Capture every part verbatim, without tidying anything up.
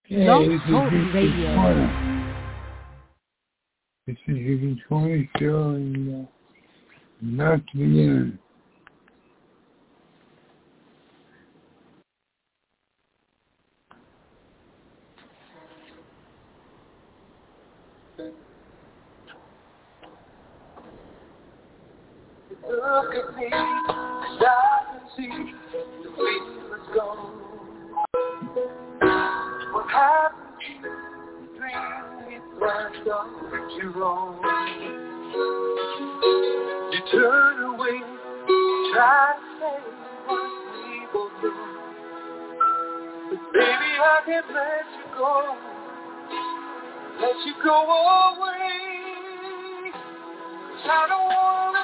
Yeah, this is Radio. twenty. This is the twenty show, and uh, not the beginning. Look at me, and I can see the feeling is gone. What happened to the dream we planned on you wrong? You turn away, try to say what we both do. But baby, I can't let you go, let you go away. 'Cause I don't wanna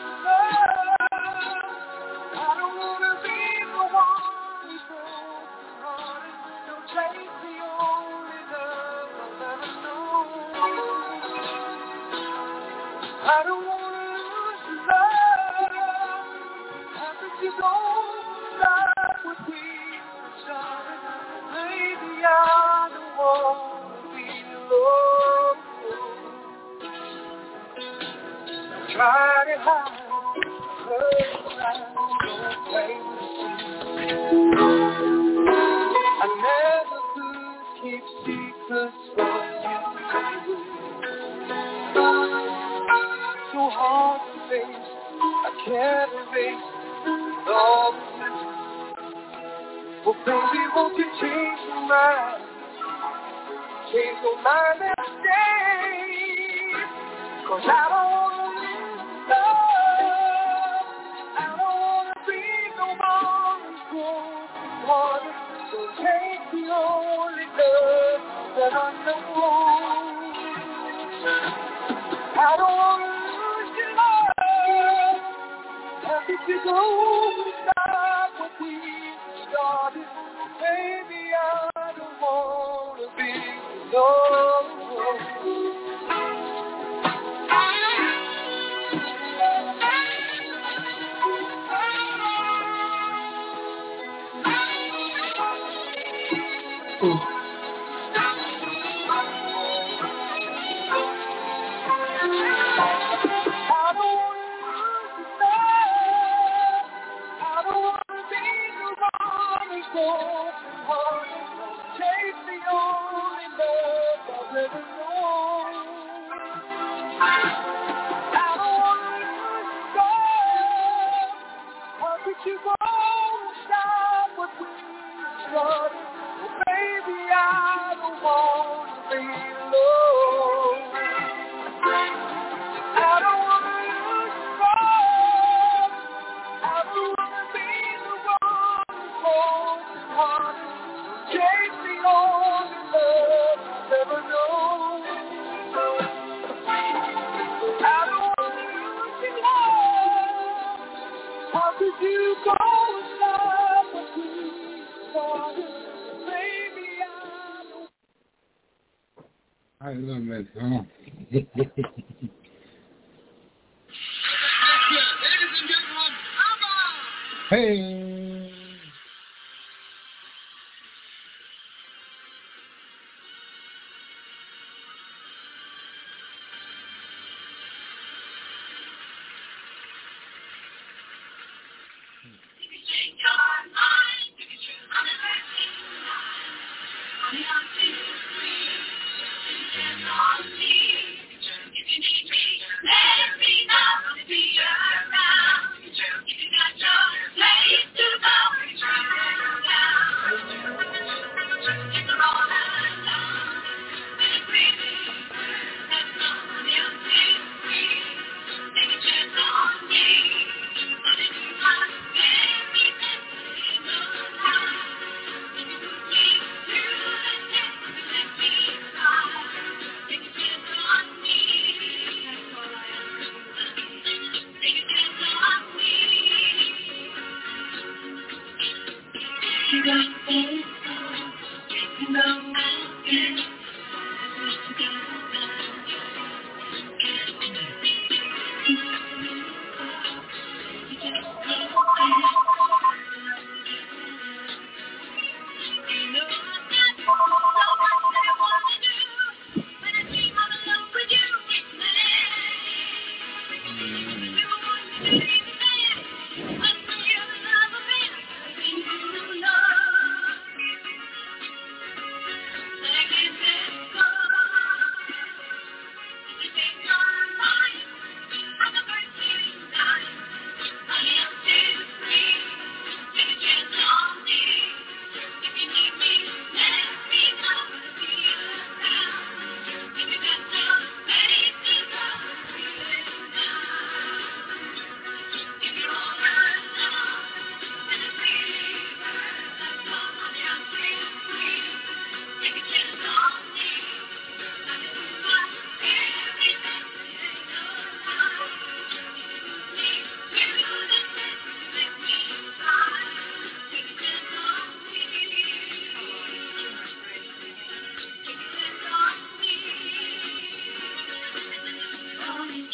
I don't wanna be the one who's broken hearted. Don't take the only love I've ever known. I don't wanna lose your love. How could you go stop what we started? Maybe I don't wanna be alone. Try to hide. I never could keep secrets from you. So hard to face, I can't erase all the memories. Well, baby, won't you change your mind? Change your mind and stay. 'Cause I don't wanna lose love. So take the only love that I know. I don't want to lose your love. How could you go and stop what we started? Baby, I don't want to be alone. You won't stop what we started. Well, baby, I don't want to be alone. I don't want to lose you all. I don't want to be the one who's broken hearted. Chase the only love I've ever known. I don't want to lose you all. How could you go and stop what we started? Baby, I don't... I love that song. Ladies and gentlemen, ABBA! Hey!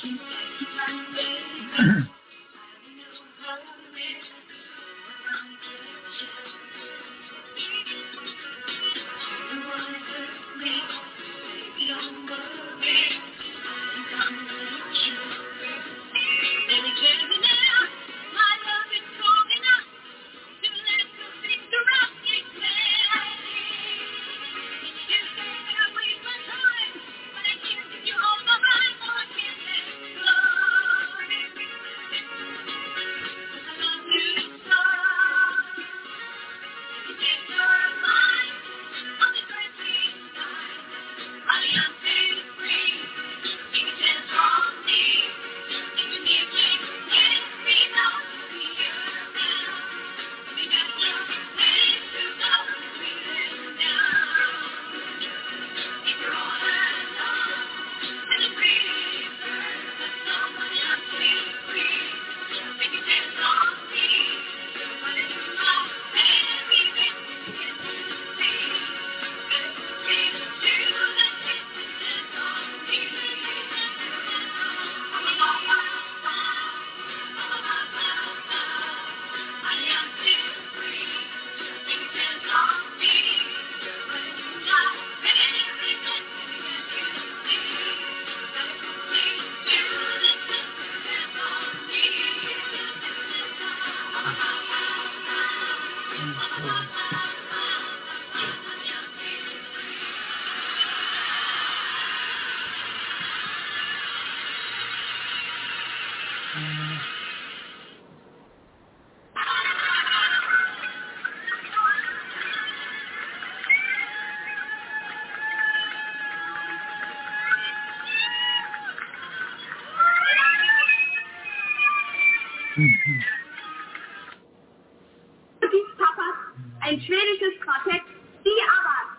Ein schwedisches Quartett, die Abbas.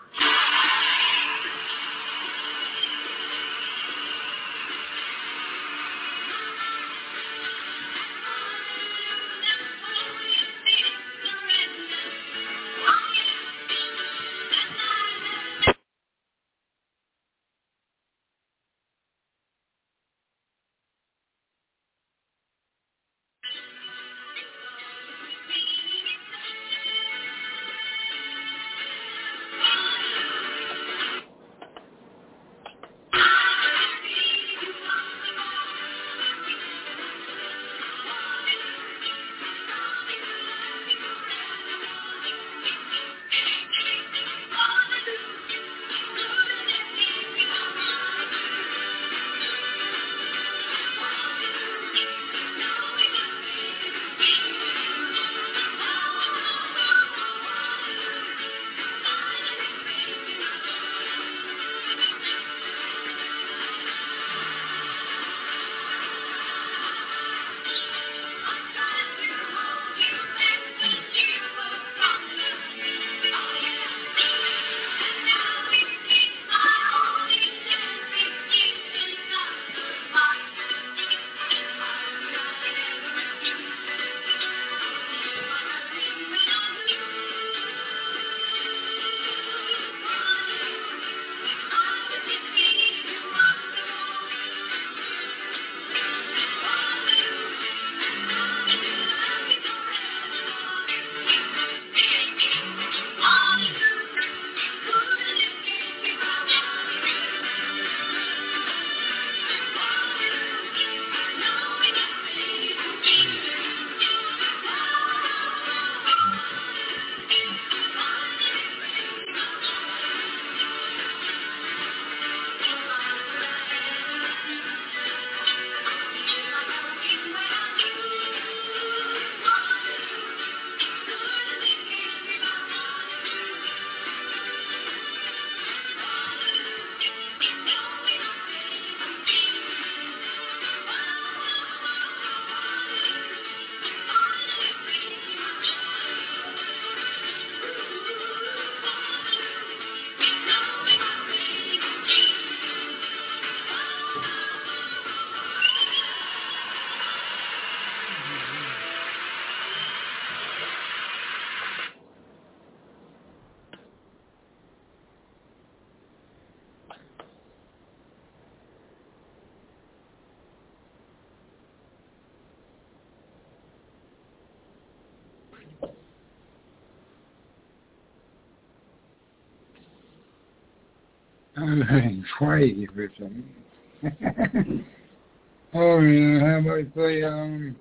I'm crazy for something. Oh, yeah, how about say, um,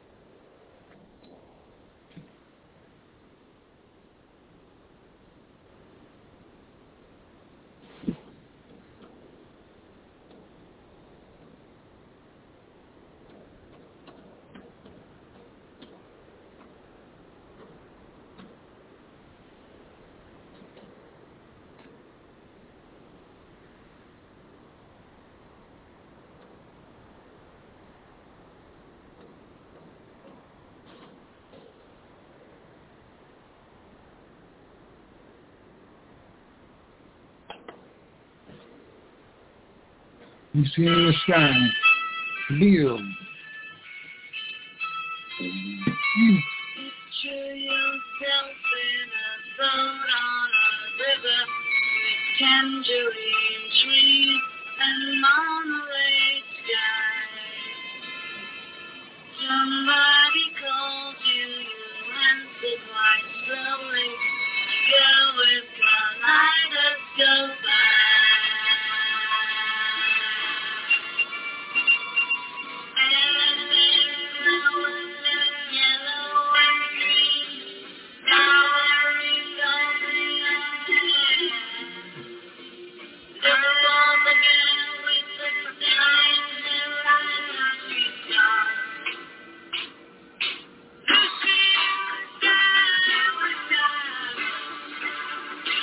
you see in the sky, Bill. Picture yourself in a boat on a river with tangerine trees and monorail skies. Somebody calls you, you answer quite slowly. A girl with kaleidoscope eyes. And there's roses, yellow and green, flowering only on the hand. There was a girl with the sign that ran her feet on. Lucy, the sky was dark.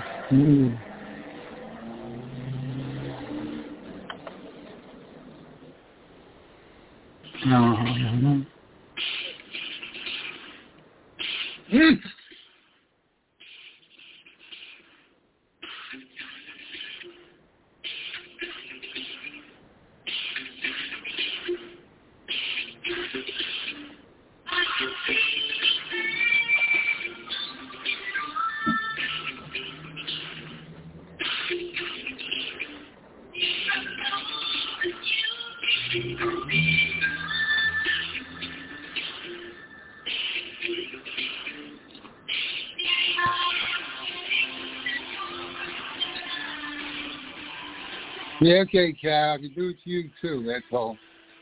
Mm. Uh-huh. Mm. Yeah, okay, Cal. I can do it to you too, that's all.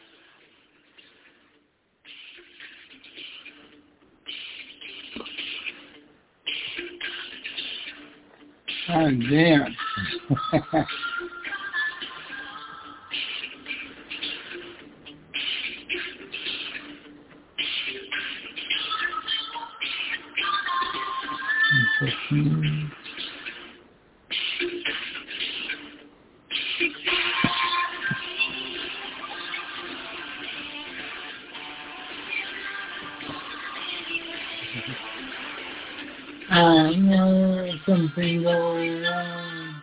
Oh, damn. I know something going on.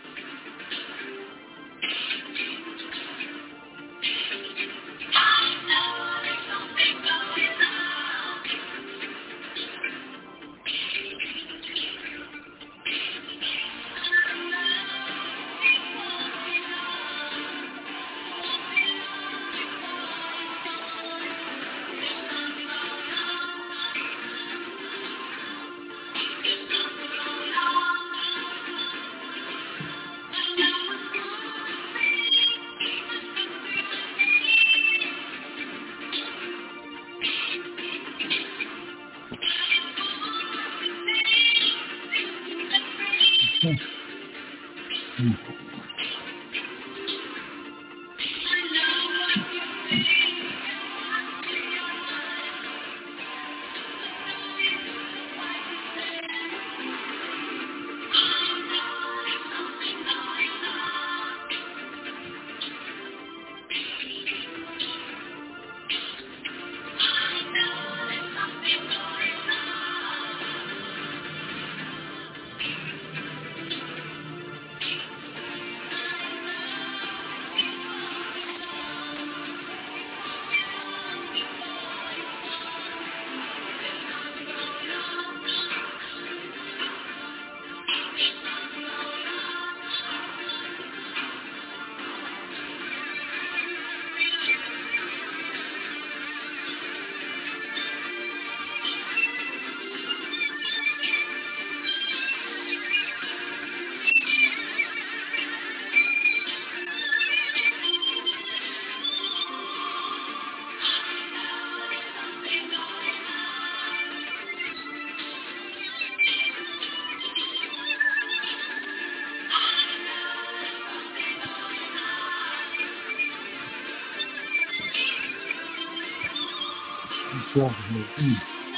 Mm.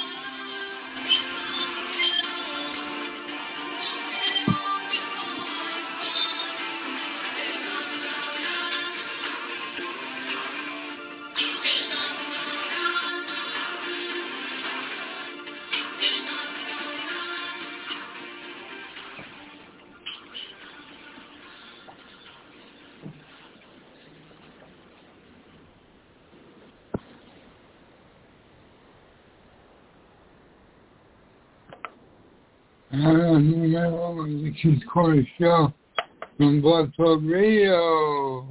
I don't know, this is quite a show on Blog Talk Radio.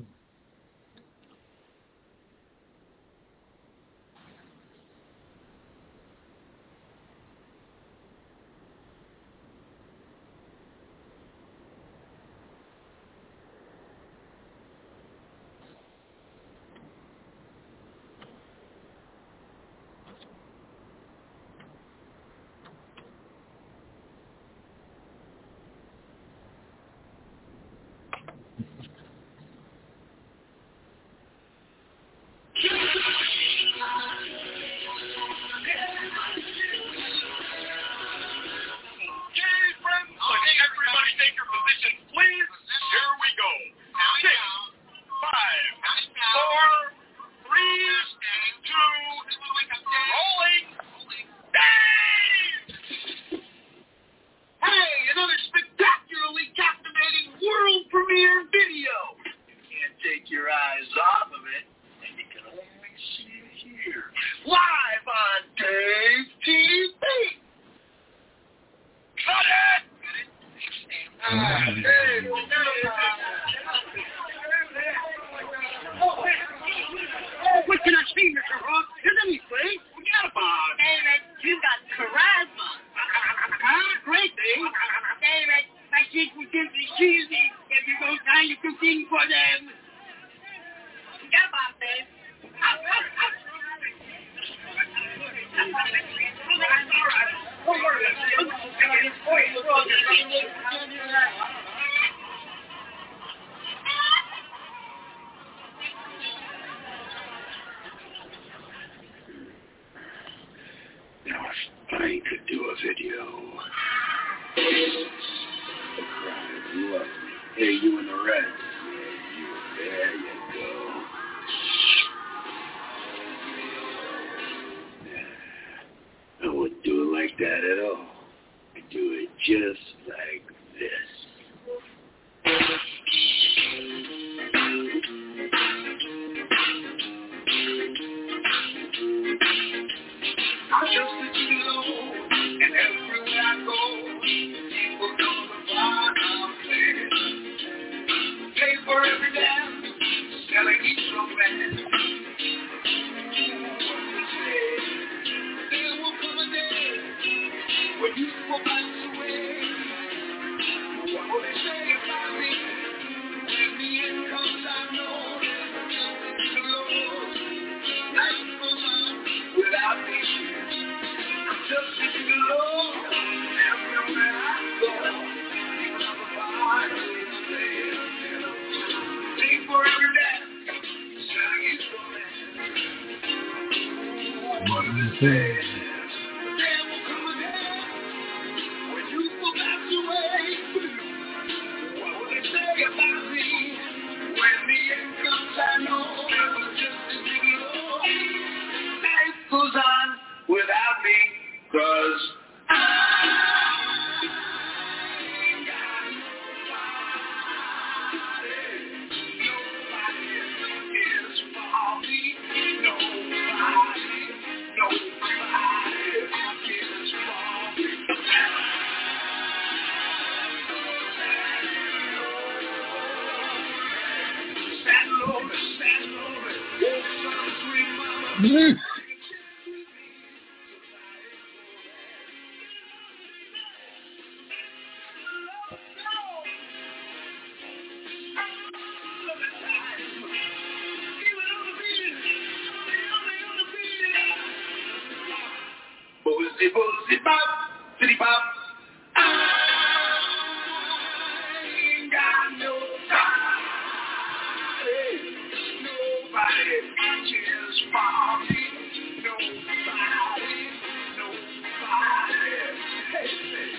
What can I see, Mister Ross? Is anything? Forget about it. David, you got charisma. Huh? Great thing. David, I think we can be cheesy if you go down you can sing for them. forget about this. Now, if I could do a video. You love me. Hey, you in the red. Yeah, you. There you go. I wouldn't do it like that at all. I'd do it just like this. I just let you know, and everywhere I go, people know the part I'm playing. Pay for every dance, selling each romance. There will come a day when you will pass away. What will they say about me? When the end comes, I know there's nothing to lose. Life goes on without me. I'm just sitting alone everywhere I go. Even on the bar, it's playing. Pay for every dance, selling each romance. What do they say? There will come a day when you will pass away. What will they say about me? When the end comes, I know I was just sitting alone. Life goes on without me, 'cause I ain't got nobody. Nobody is for me. Nobody, nobody is for me. Stand lonely, stand lonely. Oh, some sweet mama. Boozy, boozy, bop, city bop. I ain't got nobody. Nobody cares for me. Nobody, nobody. Hey, hey.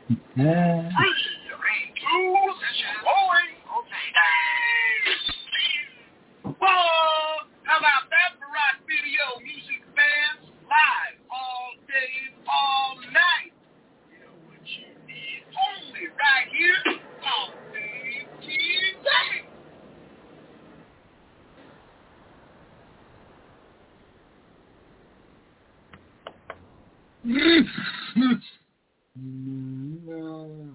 Yeah. Whoa! How about that for rock video music fans? Live all day, all night. You know what you need? Only right here on Dave T V. No.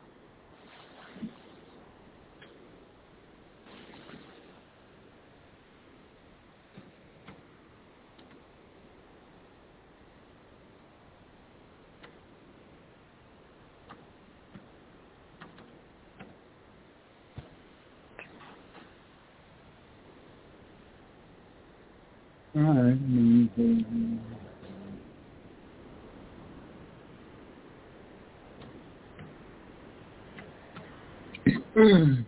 All right. Mm.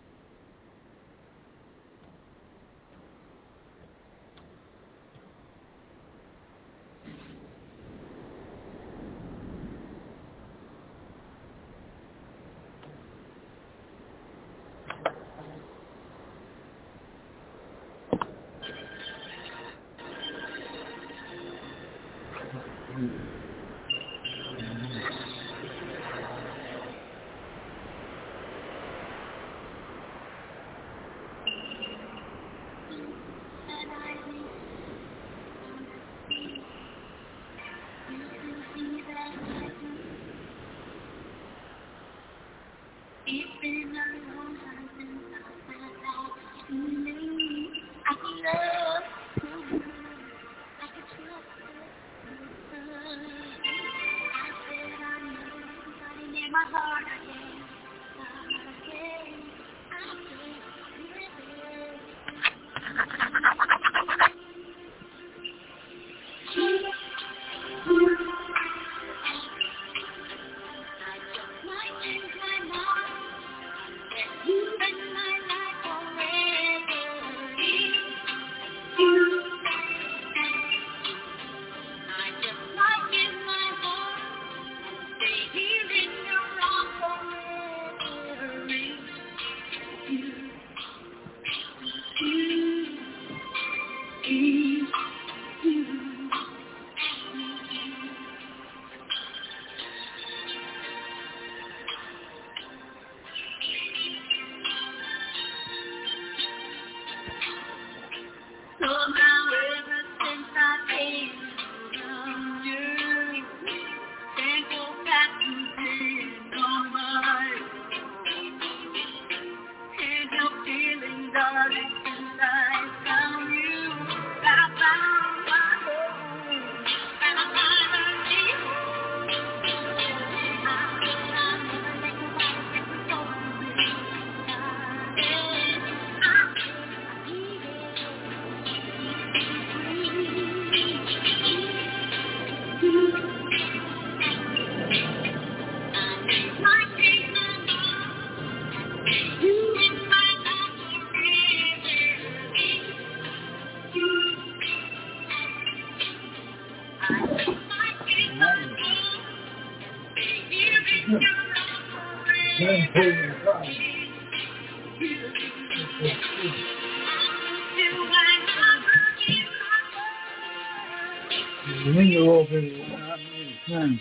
When you open it, not many times.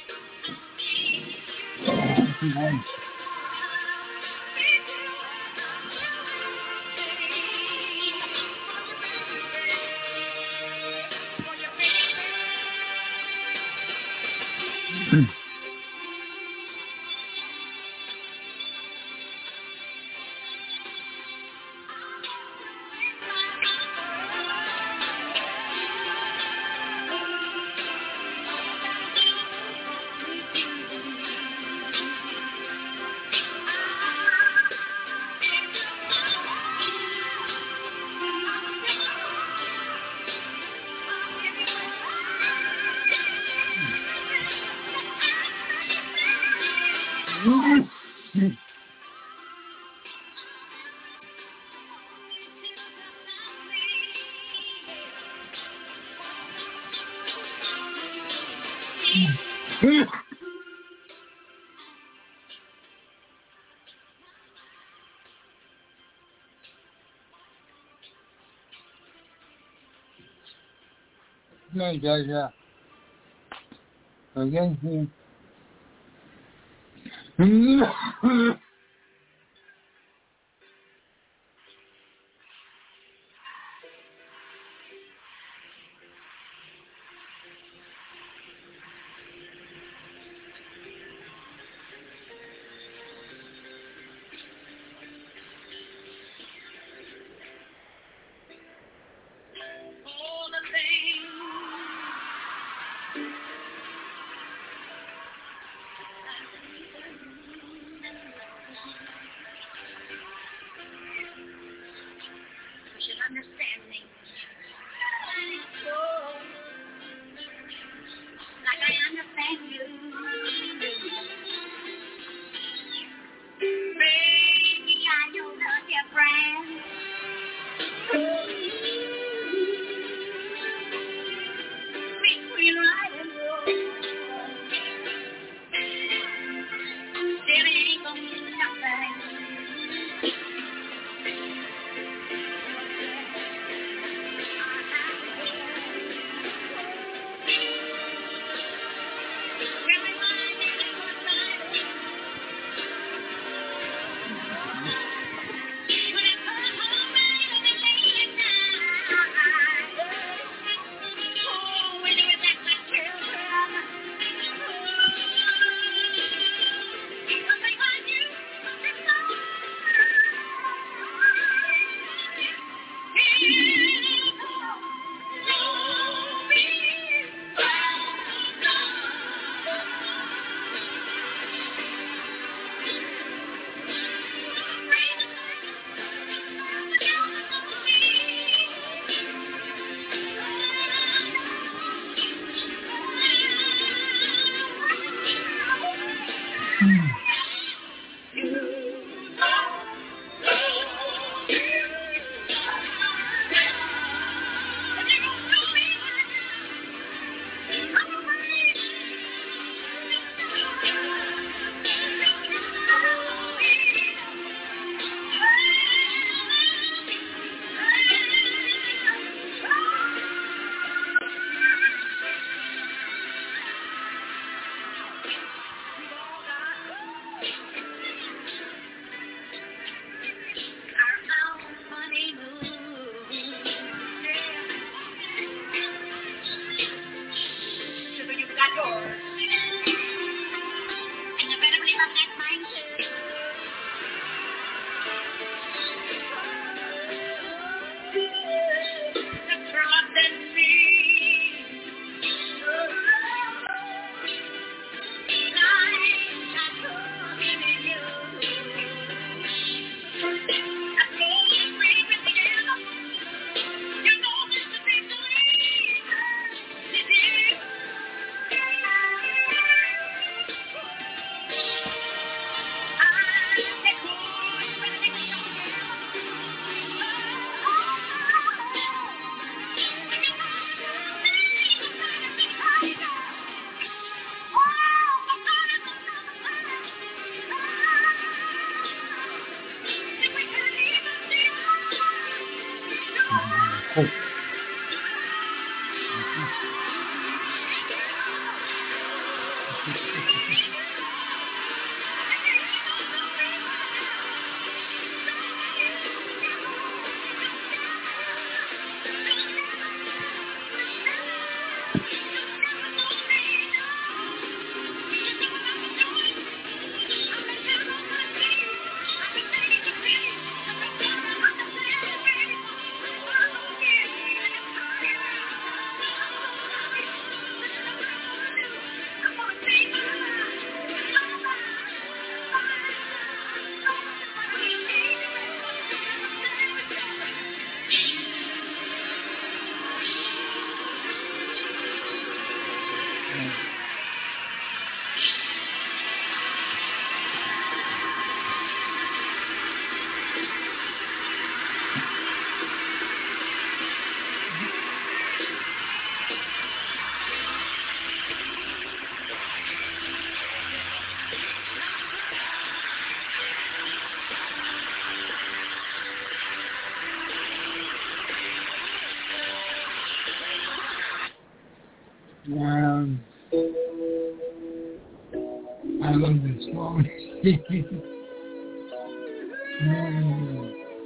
Nice. me, Jaja. Against me. All the things you should understand me. Oh, like I understand you. Baby, I know that you're friends. Between right and wrong, there ain't gonna be nothing. Um, I love this song. mm.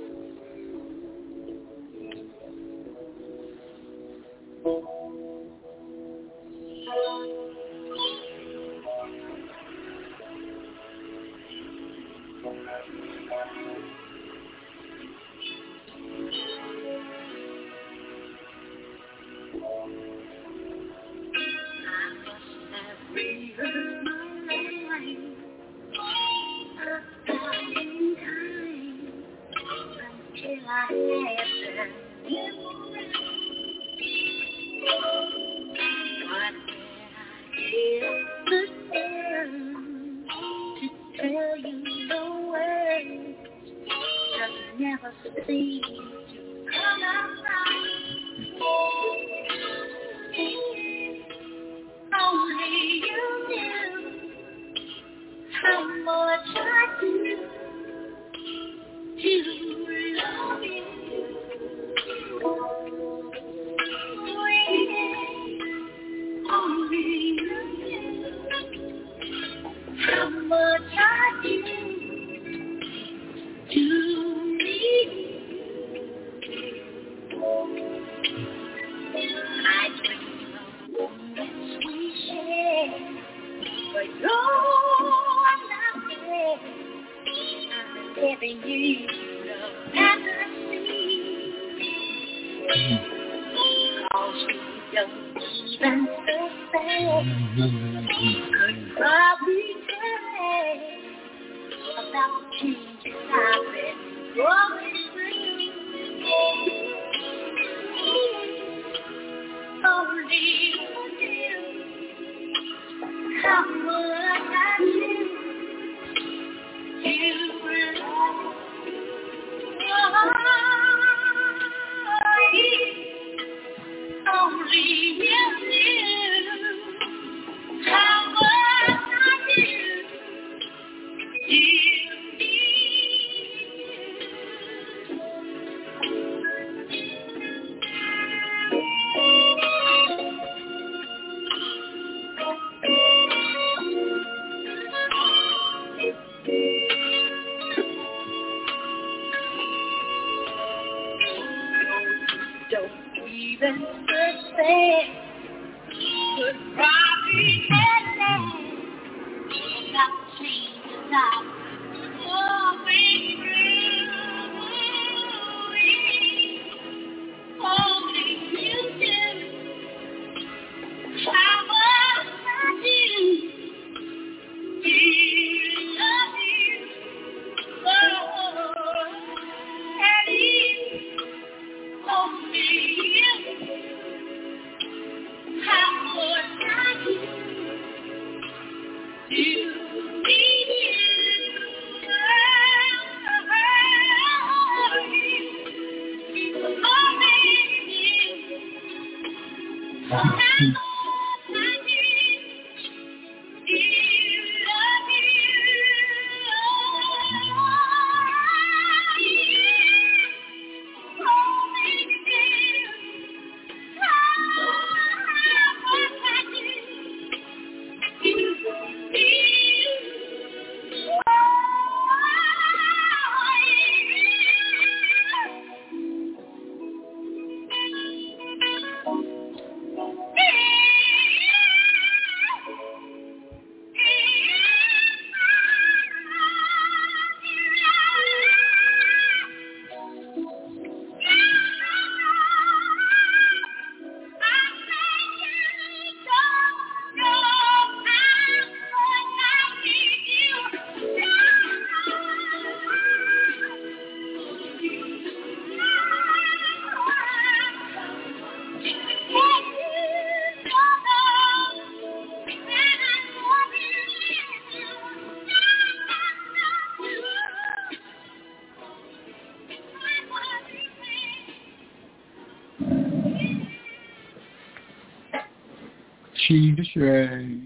Cheese Ray.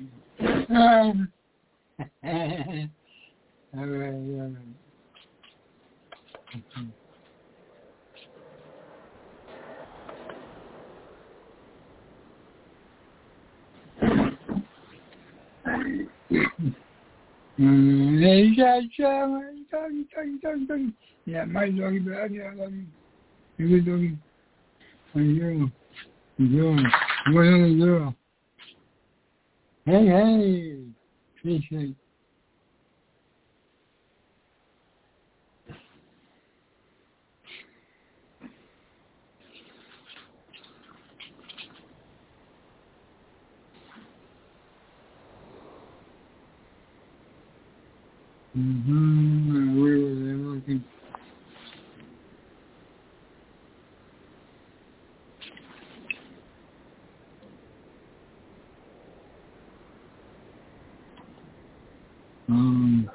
Um, all right, all right. Mm, hey, yeah, yeah, doggy, doggy, doggy, doggy. Yeah, my doggy, but I got doggy. Good doggy. How you doing? You doing? What on the girl? Hey, hey. Appreciate. Mm-hmm. Where was I looking? Um.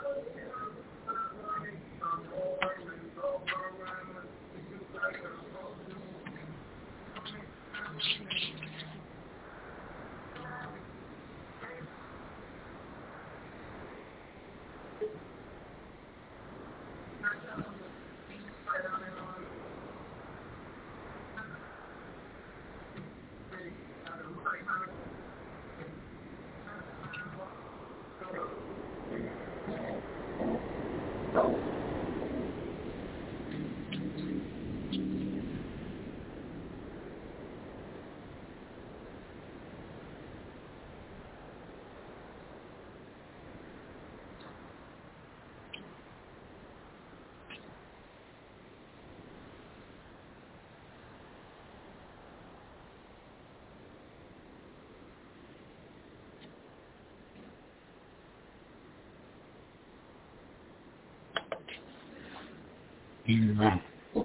Yeah.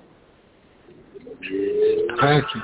Thank you.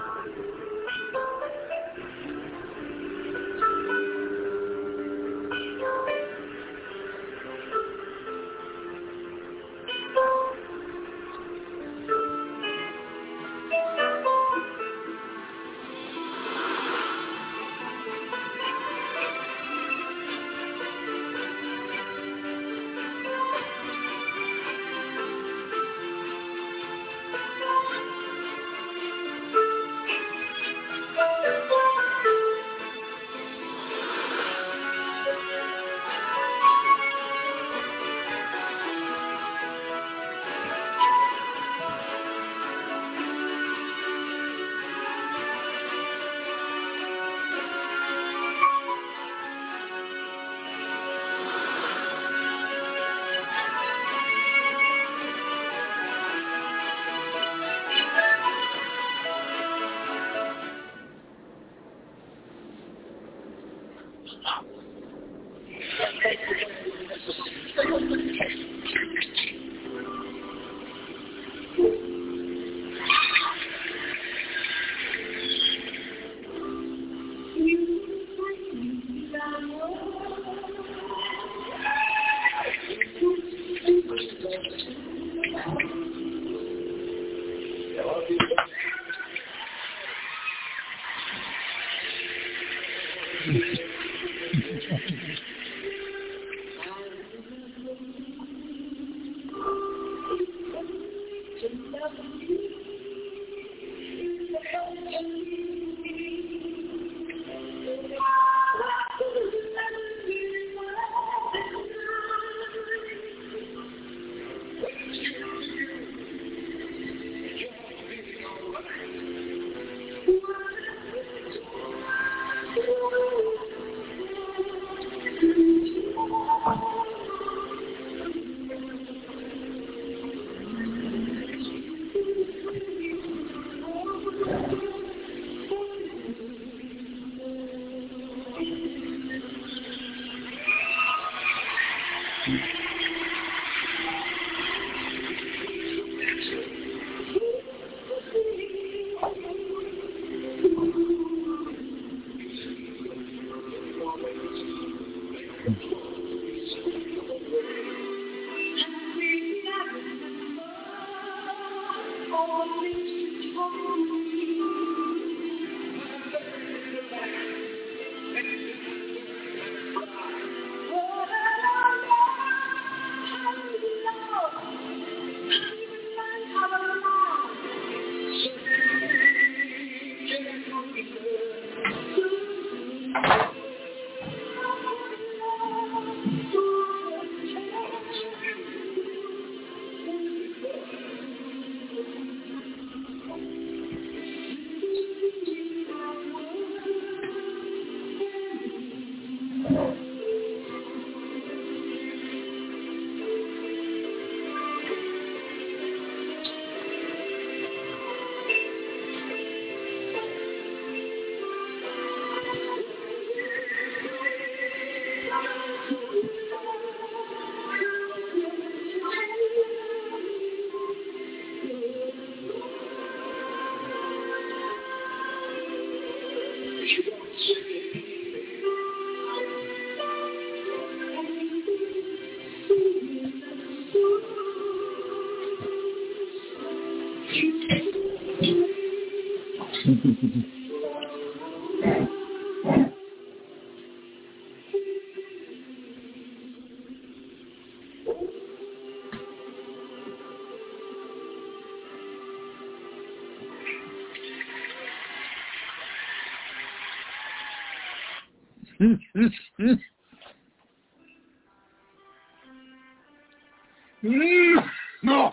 No.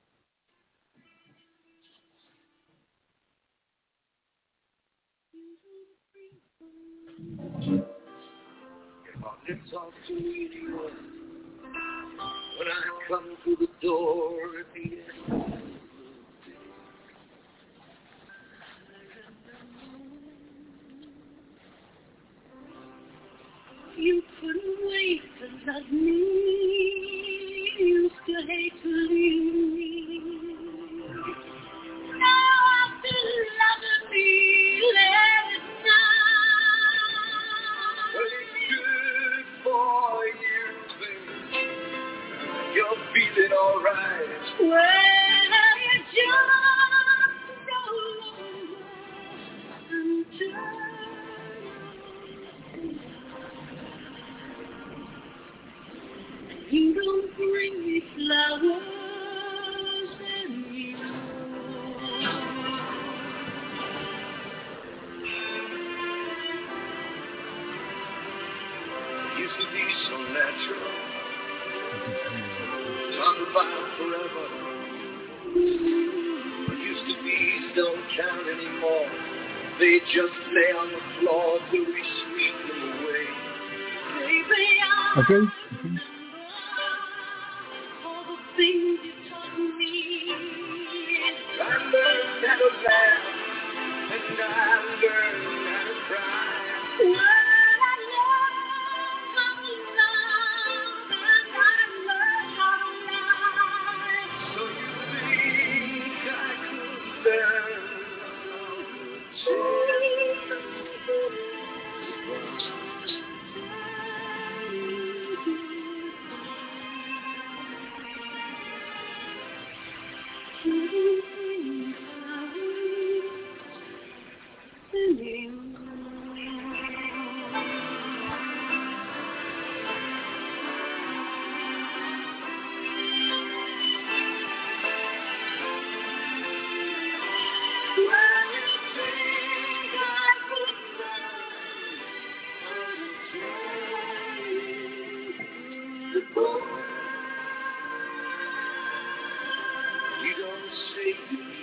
It's off to me when I come through the door at the end. You couldn't wait to love me. You still hate to leave me. Now after loving me, let it now. Well, it's good for you, babe. You're feeling alright. Well, you just roll until you don't bring me flowers anymore. Used to be so natural. Talk about forever. What used to be don't count anymore. They just lay on the floor till we sweep them away. Baby, I Okay. remember all the things you taught me. I learned how to laugh, and I learned how to cry. Well, I learned how to love, and I learned how to lie. So you think I could learn you don't say to me.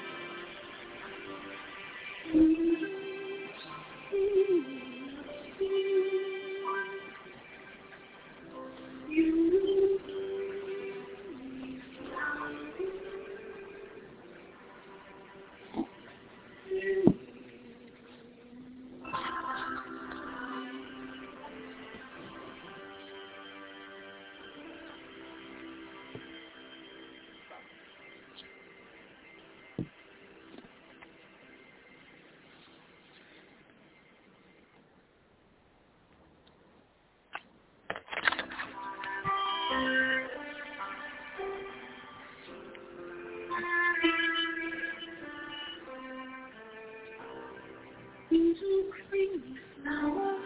You don't bring me flowers.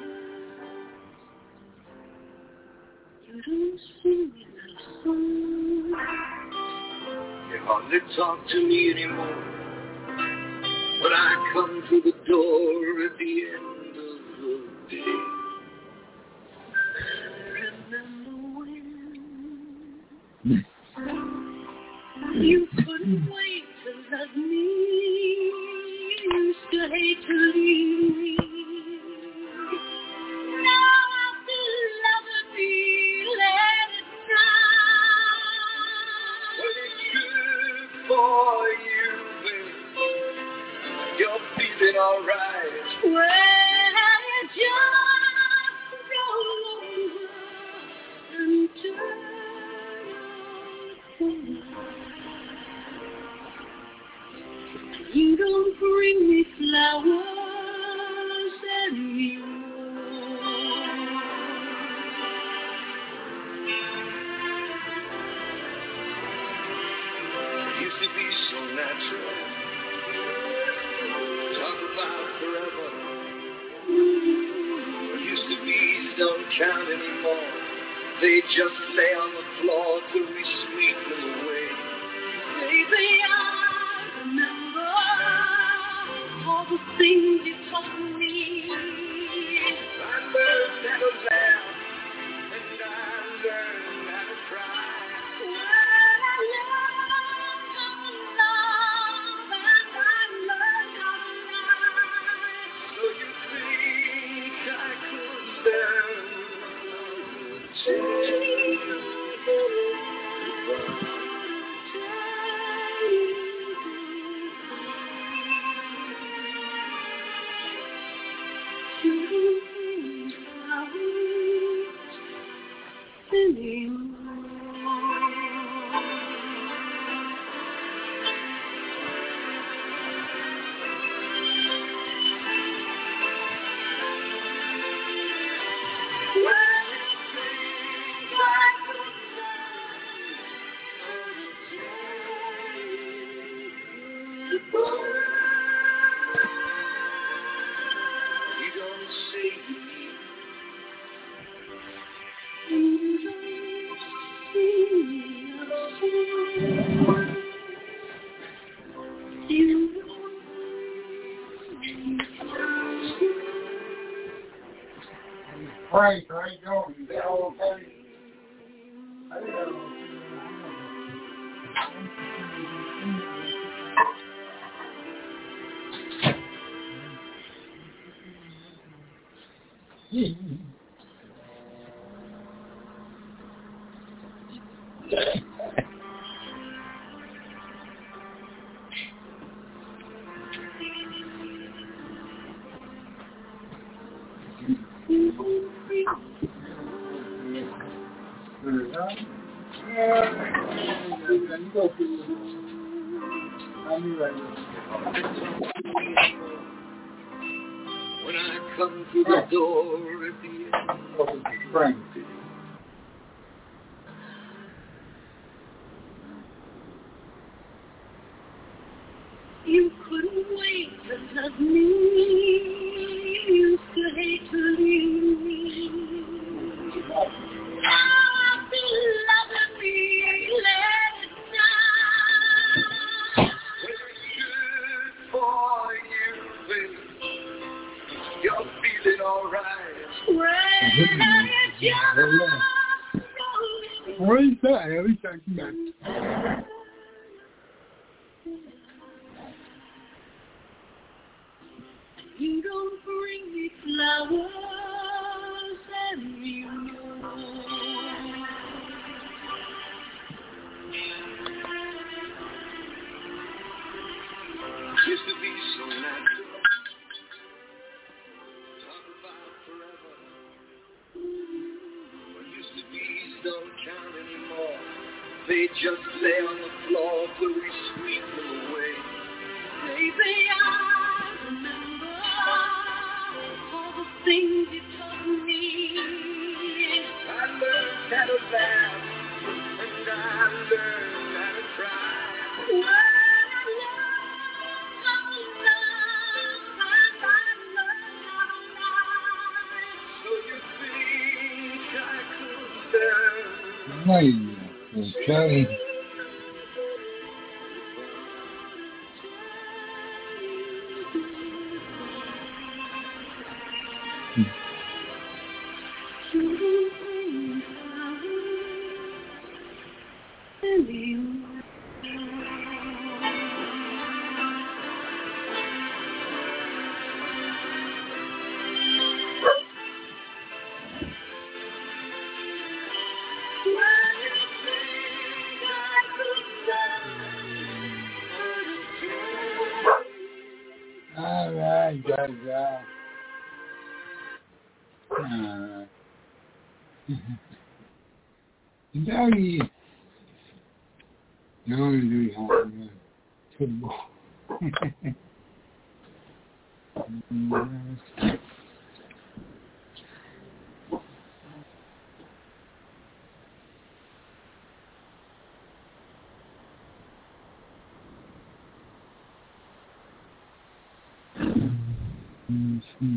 You don't sing me a song. You hardly talk to me anymore. When I come through the door at the end of the day. Remember when you couldn't wait to love me. You still hate to leave me. Now after loving me, let it now. Well, it's good for you, babe. You're feeling alright. Well, you just roll over until you don't bring me flowers anymore. It used to be so natural. Talk about forever. What used to be don't count anymore. They just lay on the floor till we sweep them away. Baby, I remember all the things you taught me. I learned how to laugh, and I learned how to cry. When I learned how to love, and I learned how to lie. So you think I could stand you don't say you need. Right, right, go. Is that all okay? I don't know. When I come through the door at the end. Frank. You couldn't wait to love me. You used to hate to leave me. Now I feel loving me. Let it down. Well, it's good for you, baby. You're feeling alright. When I just What is that? At least I can get. you don't bring me flowers anymore. Used to be so natural. Talk about forever. What used to be don't count anymore. They just lay on the floor till we sweep them away. Baby, I remember all the things you taught me. I learned how to laugh, and I learned how to cry. When I learned how to love, and I learned how to lie. So you think I could stand? Right. Okay. All right, guys. Uh, uh, Daddy, no, do hard football. Mm-hmm.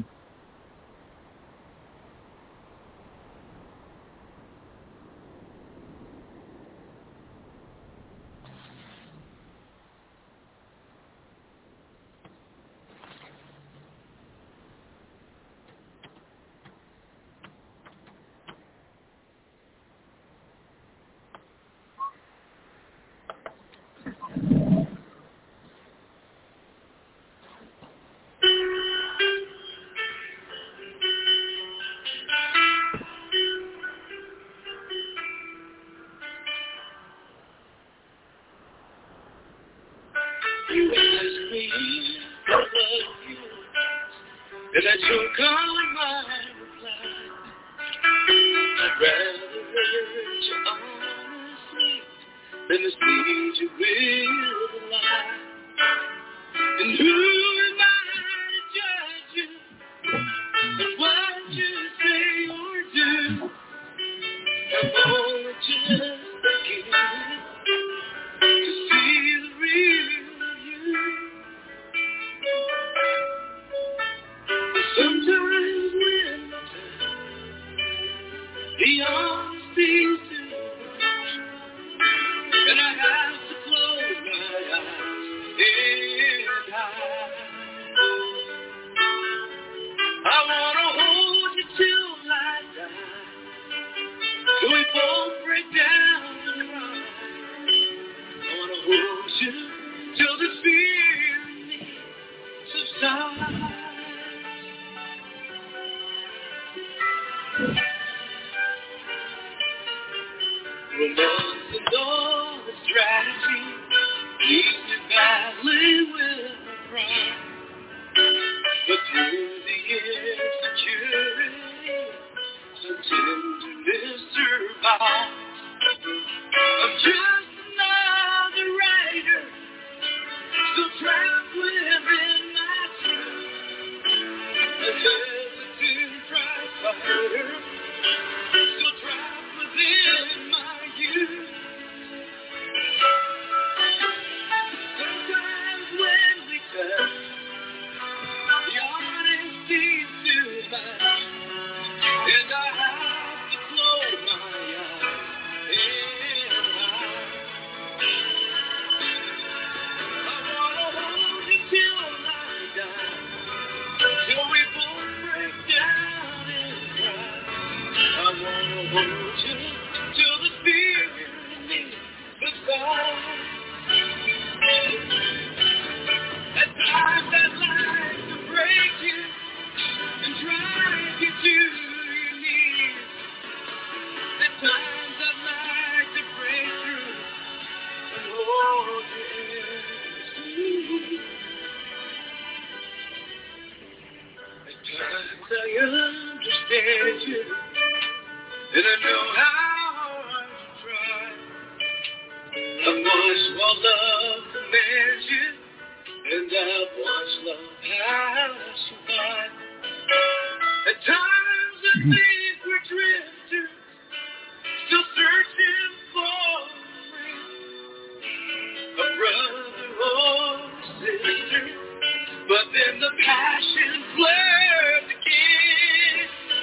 You ask me if I love you, and that you'll come my reply. I'd rather hurt you honestly than to see you with a lie. And who am I to judge you for what you say or do? I'm only just beginning to see the real you. Sometimes when the honesty's too much, and I have to close my eyes and hide. I wanna hold you till I die, till we both break down and cry. I wanna hold you till the fear in me subsides. Romance and all the strategy keeps me battling with my pride. But through the insecurity, some tenderness survives. I'm just another writer, still trapped within my truth. A hesitant prize fighter, still trapped within my youth. Sometimes when we touch, the honesty's too much, and I have to close my eyes and hide. I wanna hold you till I die, till we both break down and cry. I wanna hold you till the fear in me subsides. At times I'd like to break you and drive you to your knees. At times I'd like to break through and hold you endlessly. At times I understand you, and I know how hard you try. I've watched while love commands you, and I've watched love pass you by. At times I think we're drifters, still searching for a friend, a brother or a sister. But then the passion flares again.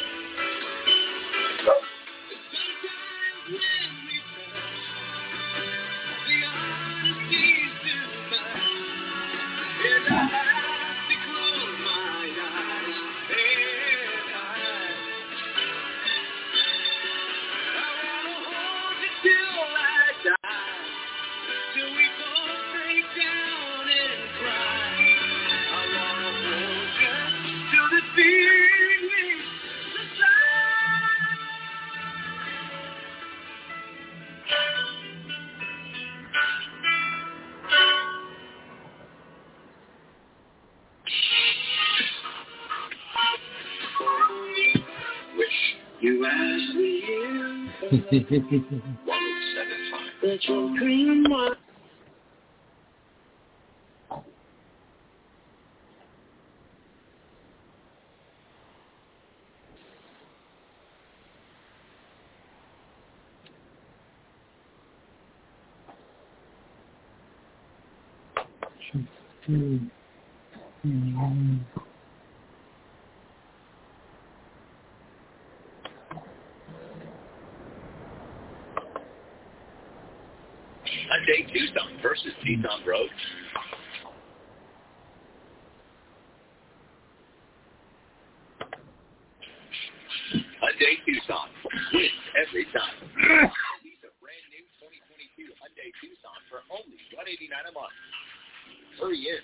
Sometimes when we touch, the honesty's too much, and I have to close my eyes and hide. I wanna hold you till I die, till we both break down and cry. I wanna hold you till the fear in me subsides. Wish you asked me in one seven five. That your cream was. Mm-hmm. Hyundai Tucson versus Nissan Rogue. Hyundai Tucson wins every time. These are brand new twenty twenty-two Hyundai Tucson for only one hundred eighty-nine dollars a month. Hurry in.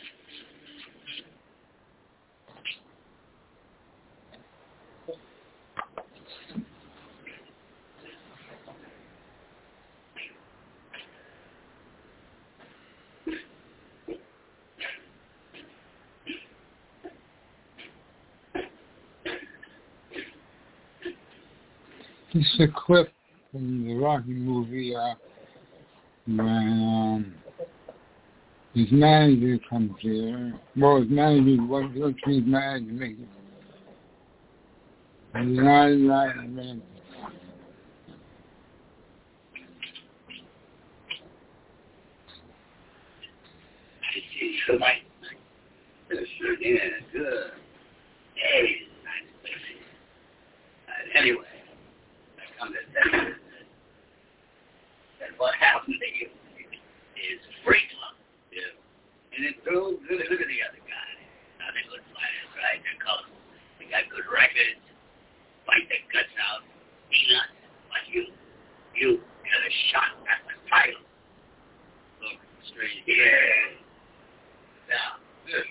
This is a clip from the Rocky movie uh, when um, his manager comes here. Well, his manager, what looks his manager makes it. He's not right, man. Good night. Sure, yeah, good. Hey, nice. Uh, anyway. And what happened to you is free club. Yeah. And it goes, look, look at the other guy. Now they're good players, right? They're colorful. They got good records. Fight their guts out. Peanuts. But you, you got a shot at the title. Look, straight. Yeah. Now, good.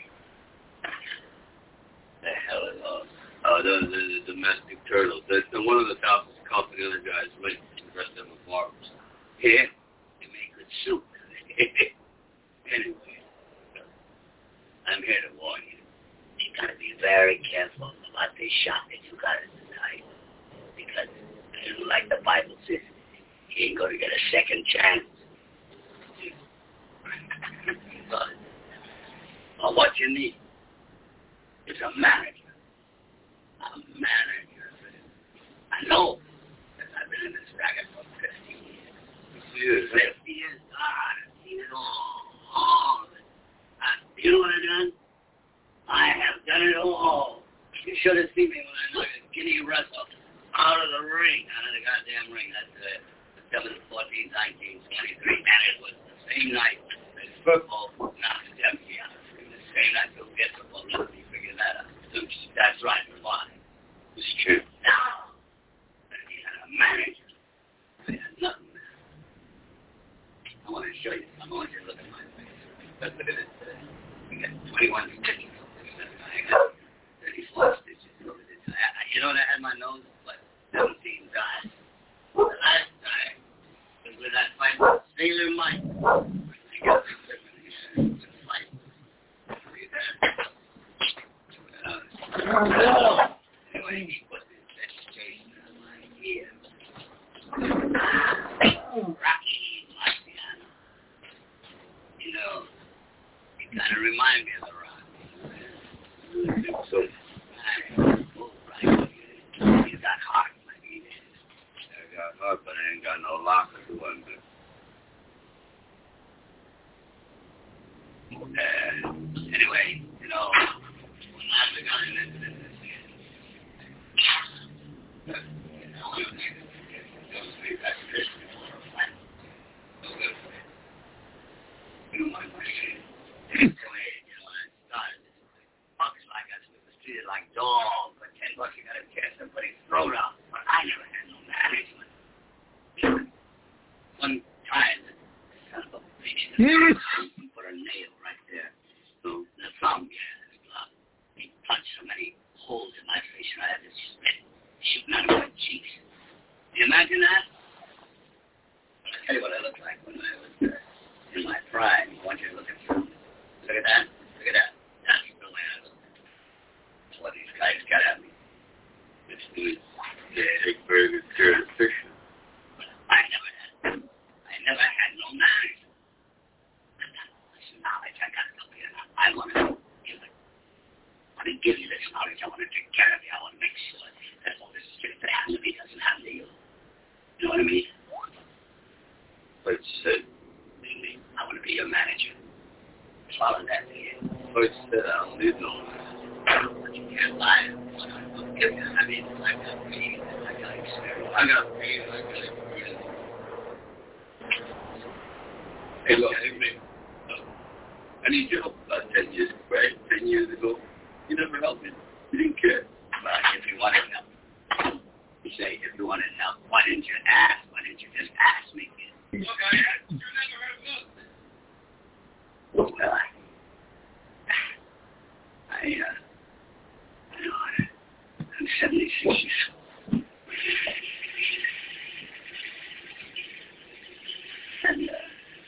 The hell is all? Oh, the, the, the domestic turtles. The, the one of the thousands. Off the other guys, wait, the rest of them are barbers. Yeah, they make good soup. Anyway, I'm here to warn you. You gotta be very careful about this shot that you got in the night. Because, like the Bible says, you ain't gonna get a second chance. But, well, what you need is a manager. A manager. I know. I've been in this racket for fifty years. Years. fifty years, God, I've seen it all. All of it. I, you know what I've done? I have done it all. You should have seen me when I looked at Guinea Russell out of the ring, out of the goddamn ring. That's uh, September fourteenth, nineteen twenty-three. And it was the same night as football knocked Dempsey out of the ring. The same night Bill Gates football. Let me figure that out. That's right. Why? It's true. Now. Manager. I had nothing there. I want to show you. I want you to look at my face. Look at it. We got twenty-one stitches. I got thirty-four stitches. I, you know what I had my nose? What? seventeen times. The last time was with that fight with Sailor Mike. I got the equipment here. Fight. Look at that. Anyway, he put this vegetation on my ear. Rocky Marciano. You know, it kind of reminds me of the Rock. So, I, oh, right. You got heart, my baby. I got heart, but I ain't got no locker to one bit. Uh, anyway, you know, when I began in this business, you know, that's Christmas for a fight. So good. You know, my question. You know, when I started, bucks like us, we were treated like dogs. For ten bucks, you got to tear somebody's throat out. But I never had no management. One time, the son of a bitch, he put a nail right there. So the thumb, yeah, his glove. He punched so many holes in my face, and I had to spit, shooting out of my cheeks. Can you imagine that? I'll tell you what I looked like when I was uh, in my prime. I want you to look at me. Look at that. Look at that. That's the way I look. That's what these guys got at me. It's good. They take very good care of fish. But I never had. I never had no knowledge. This knowledge I got up here. I want to give it. I want to give you this knowledge. I want to take care of you. I want to make sure that all this shit that happens to me doesn't happen to you. You know what I mean? But you said, I want to be your manager. Follow that to you. But you said, I don't need no manager. But you can't lie. I mean, I got paid. I got experience. I got paid. I got experience. Hey, look, hey, man. Uh, I need your help about ten years, right? Ten years ago, you never helped me. You didn't care. Well, if you wanted help, you say, if you wanted help, why didn't you ask? Why didn't you just ask me? Look, I asked you, never heard nothing. Well, I, I, uh, you know, I'm seventy-six years old. And, uh,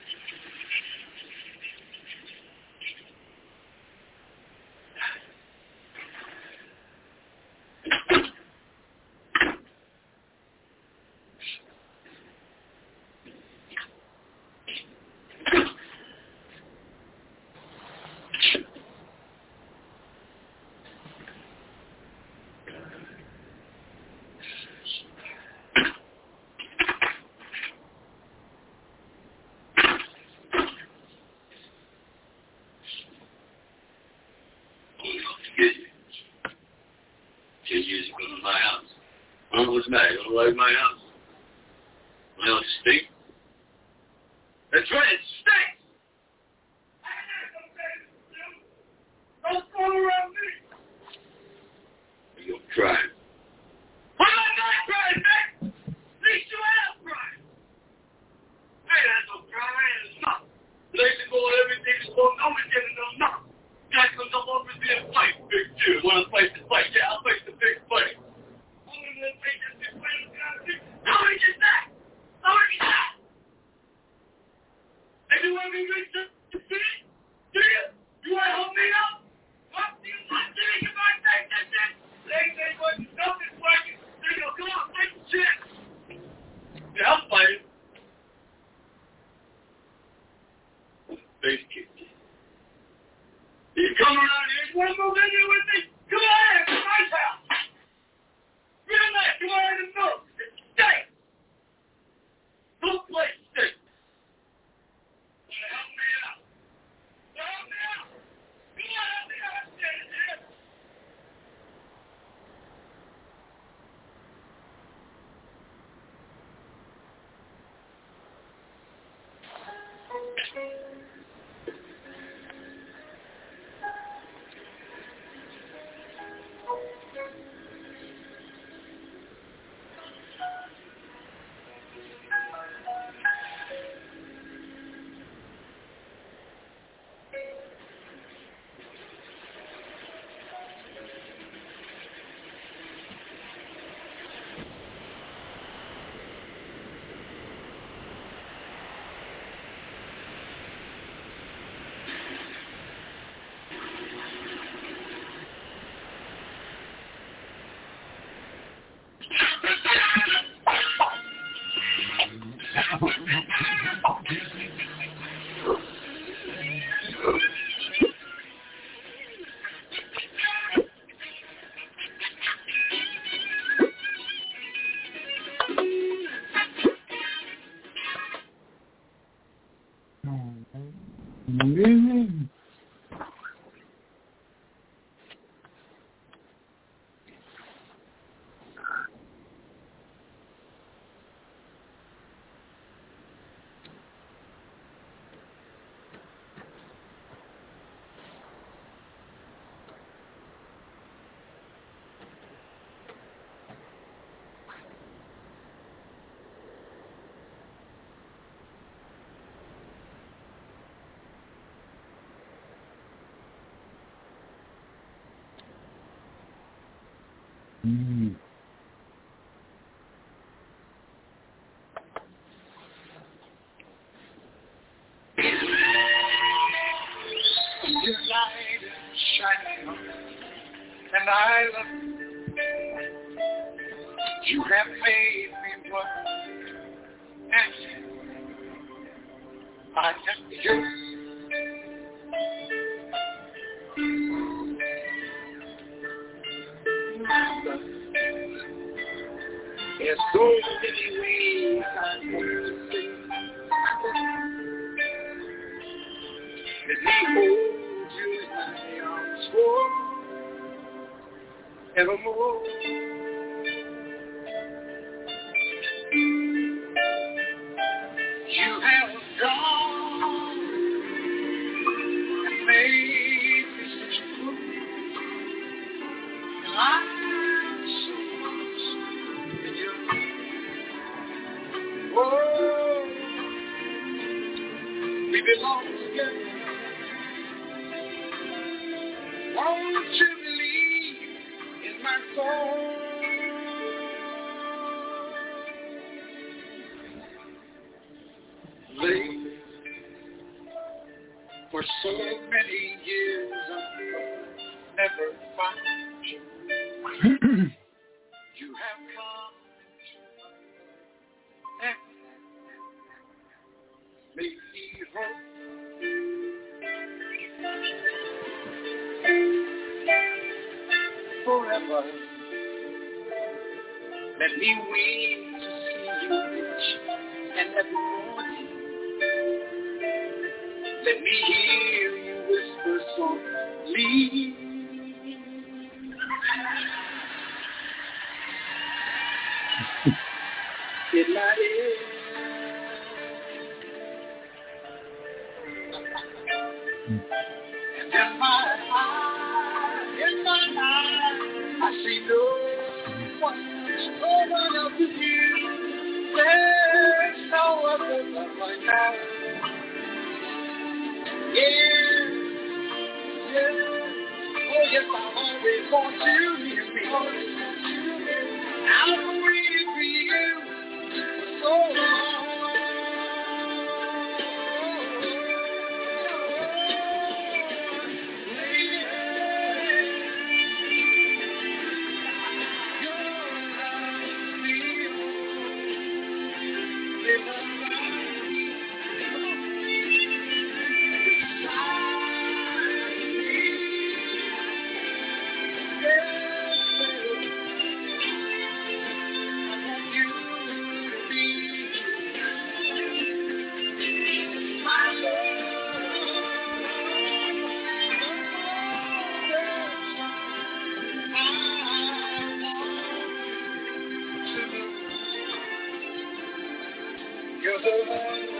Ten years ago to my house. I don't know what's the matter. You don't like my house? My house stinks? That's right, it stinks! Don't go around me! You're crying. I'm not crying, Nick! At least you have crying! Hey, that's no crying, it's nothing. Legs are going, everything's going, no one's getting no nothing. Guy comes up over there and fight, big dude. Want to fight the fight? Yeah, I'll fight the big fight. I'm going to fight this big fight. How many is that? How many is that? And you want me to reach the city? Do you? You want to help me out? What do you want to do? You might take that shit. Legs ain't working, nothing's working. There you go, come on, fight the shit. Yeah, I'll fight it. Face kick. You come around here, you want to move in here with me? Come on in, it's my house. Real nice, come on in and move. It's stinks. No place stinks. Want to help me out? Help me out. Come on, help me out. I'm standing here. Mm-hmm. Your light is shining on, and I love you. You have made me what and I just you. There's so many ways I want to say that he holds you in my arms forevermore. You have gone belong together. Won't you believe in my soul? Lady, for so many years I've never found you. You have come and made me hurt. Forever, let me wait to see you each and every morning. Let me hear you whisper softly. In my ear. And in my eyes, in my eyes, I see no one, no one else with you. There's no other love like that. Yeah, yeah. Oh yes, I always want you near me. I've waited for you so long. You're the one of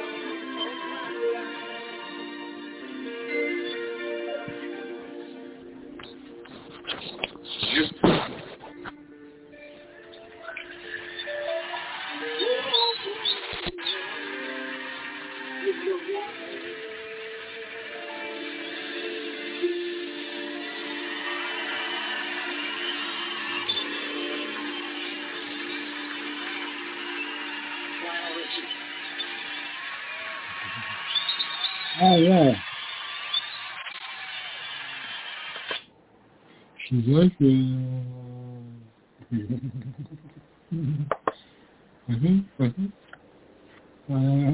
Oh, yeah. She's like, uh, mm-hmm, mm-hmm. Uh,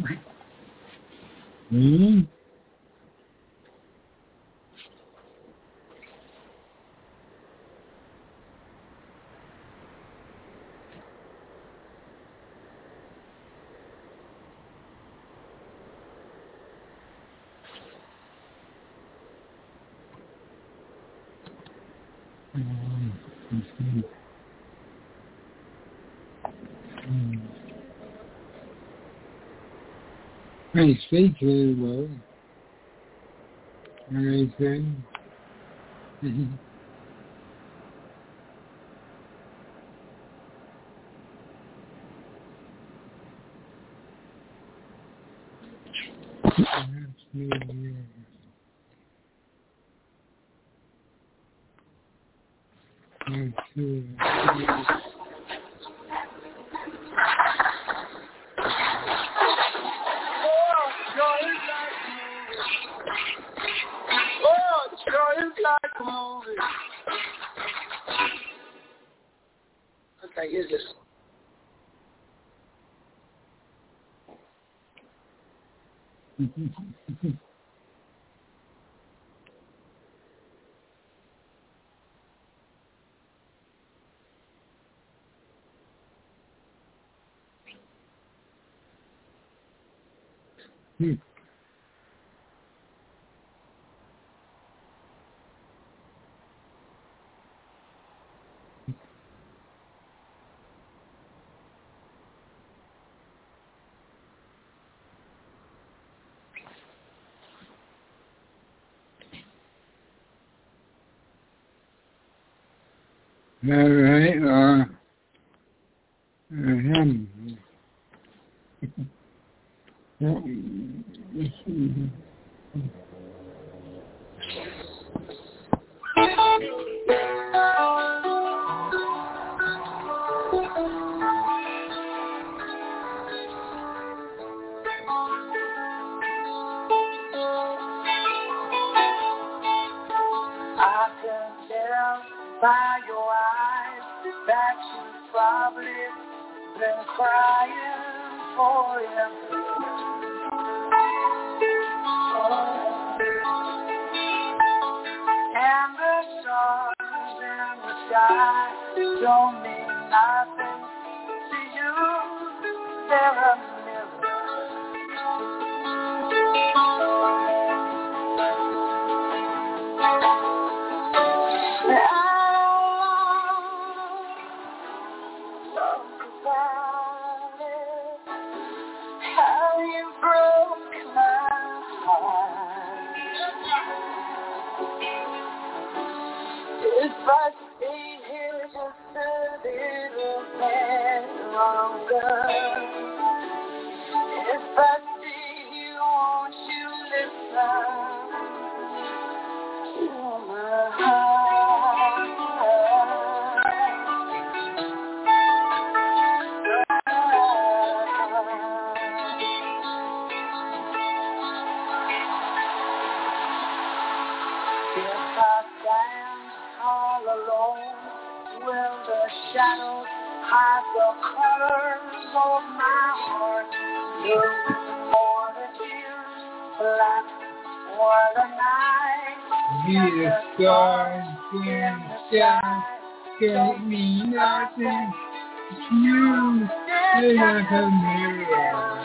really? Um, let's see. Um, I speak very well. Very good. Mm-hmm. That's me, yeah. Let's see. Okay, here's this. Hmm. All right, uh, uh, him. Well, I can tell by your eyes that you've probably been crying for him. And the stars in the sky don't mean nothing to you. They're a how you broke my heart. If I stay here just a little bit longer, if I stay here, won't you listen to my heart? If I stand all alone, will the shadows hide the colors of my heart? Look for the tears, black for the night. Be the stars in the sky, don't mean nothing to you. They're like a mirror.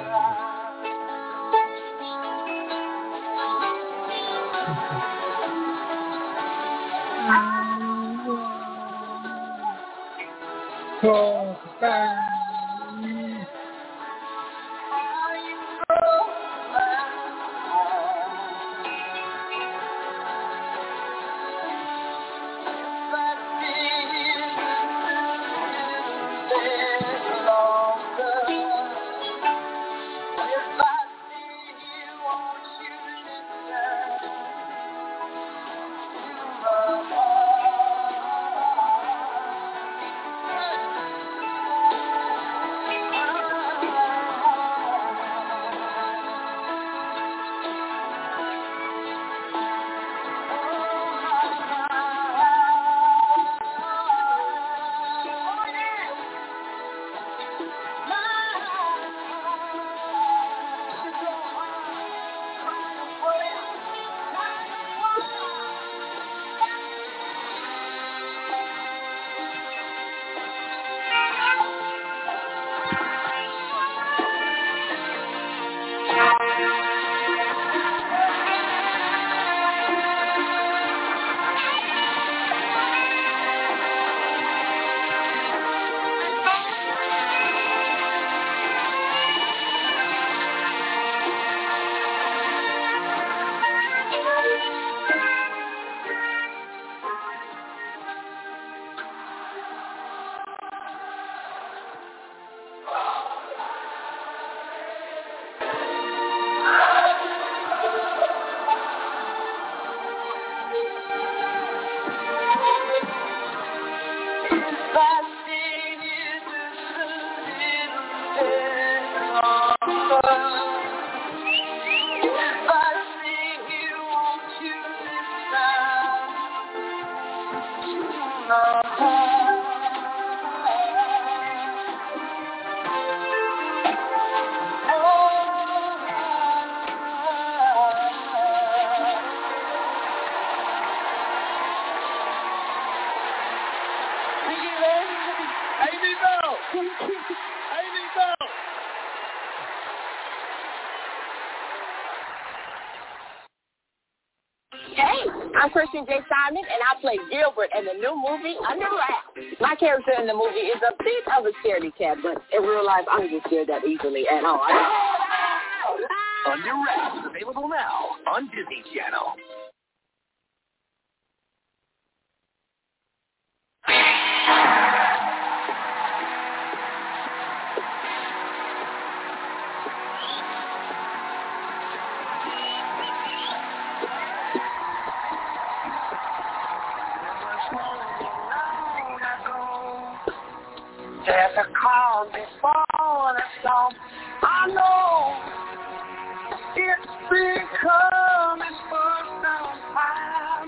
Talk about me. Hey, I'm Christian J. Simon, and I play Gilbert in the new movie, Under Wraps. My character in the movie is a bit of a scaredy cat, but in real life, I don't get scared that easily at all. Under Wraps, available now on Disney Channel. before the storm. I know it's been coming for some time.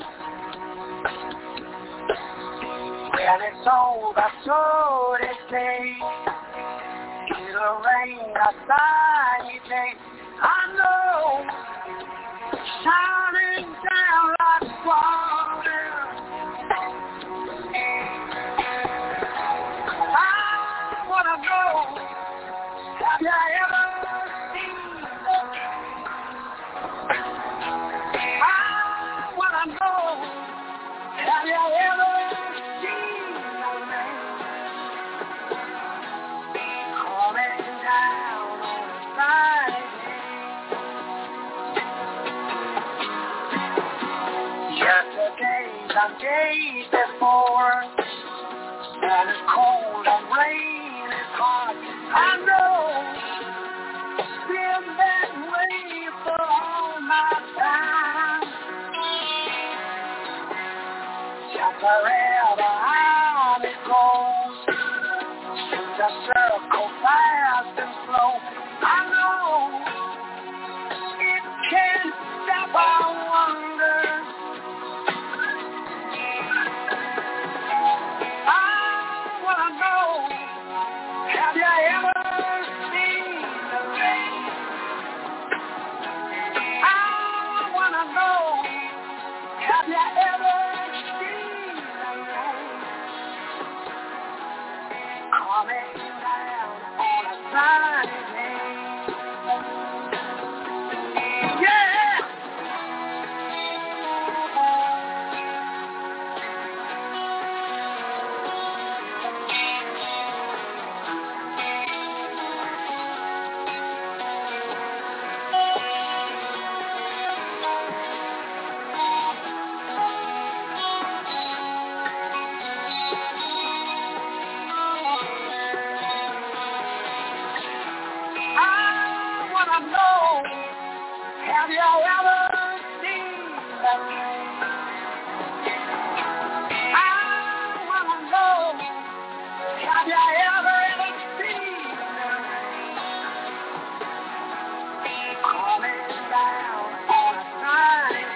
When it's over, so they say, it'll rain outside today. I know, shining down like water. I wanna know, have you ever seen the rain? I wanna know, have you ever seen the rain coming down on a Friday? Yesterday's a day before, and it's cold and rain is hard. I know, been that way for all my time. Just forever how it goes, it's a circle fast and slow. I know, it can't stop our wonder. I wanna know, have you ever seen the rain? I wanna know, have you ever seen the rain coming down on a Friday? Yeah! I wanna know, have you ever seen the rain? I wanna know, have you ever, ever seen the rain coming down on a Friday?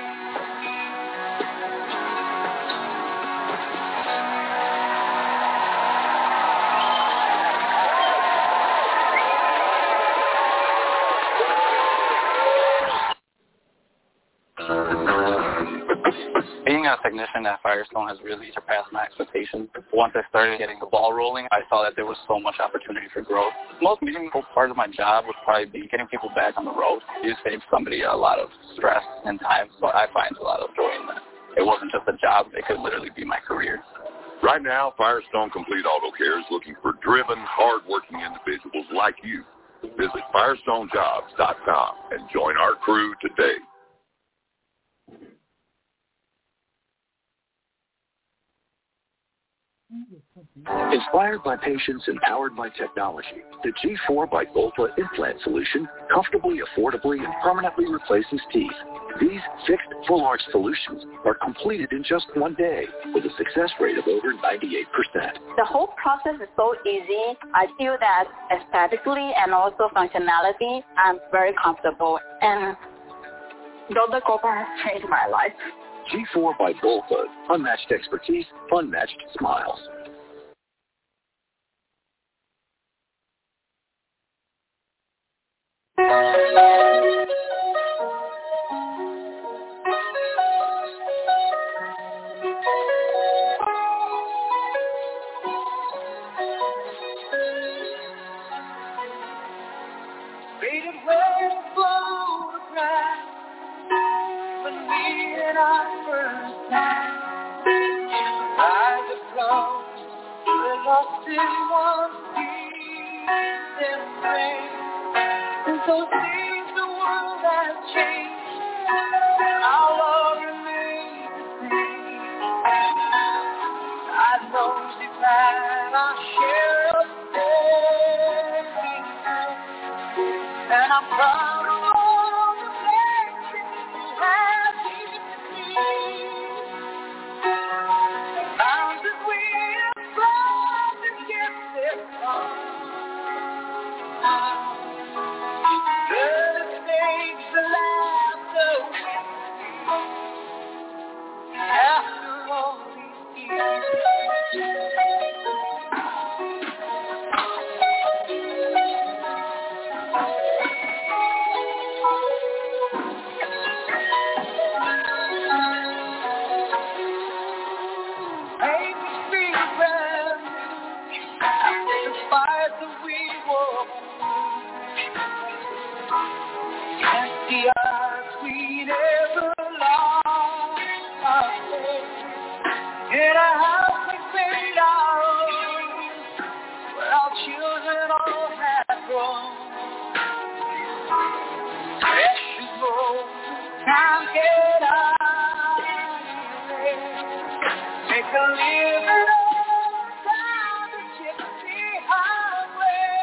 Being a technician at Firestone has really surpassed my expectations. Once I started getting the ball rolling, I saw that there was so much opportunity for growth. The most meaningful part of my job would probably be getting people back on the road. You save somebody a lot of stress and time, so I find a lot of joy in that. It wasn't just a job, it could literally be my career. Right now, Firestone Complete Auto Care is looking for driven, hard-working individuals like you. Visit firestone jobs dot com and join our crew today. Inspired by patients and powered by technology, the G four by Volta implant solution comfortably, affordably, and permanently replaces teeth. These fixed full-arch solutions are completed in just one day with a success rate of over ninety-eight percent. The whole process is so easy. I feel that aesthetically and also functionality, I'm very comfortable. And Doctor Cooper has changed my life. G four by Volta, unmatched expertise, unmatched smiles. Faded waves photograph when we and I first met. Eyes of love, we're lost in one deep embrace. And so seems the world has changed, and our love remains the same. I know deep that our share of everything. And I'm proud of all the blessings you have given me. The times that we have tried to get this far. Empty eyes we never lost our faith. In a house we made our own, where our children all have grown. Precious moments, time get out. Make a living all down the gypsy highway.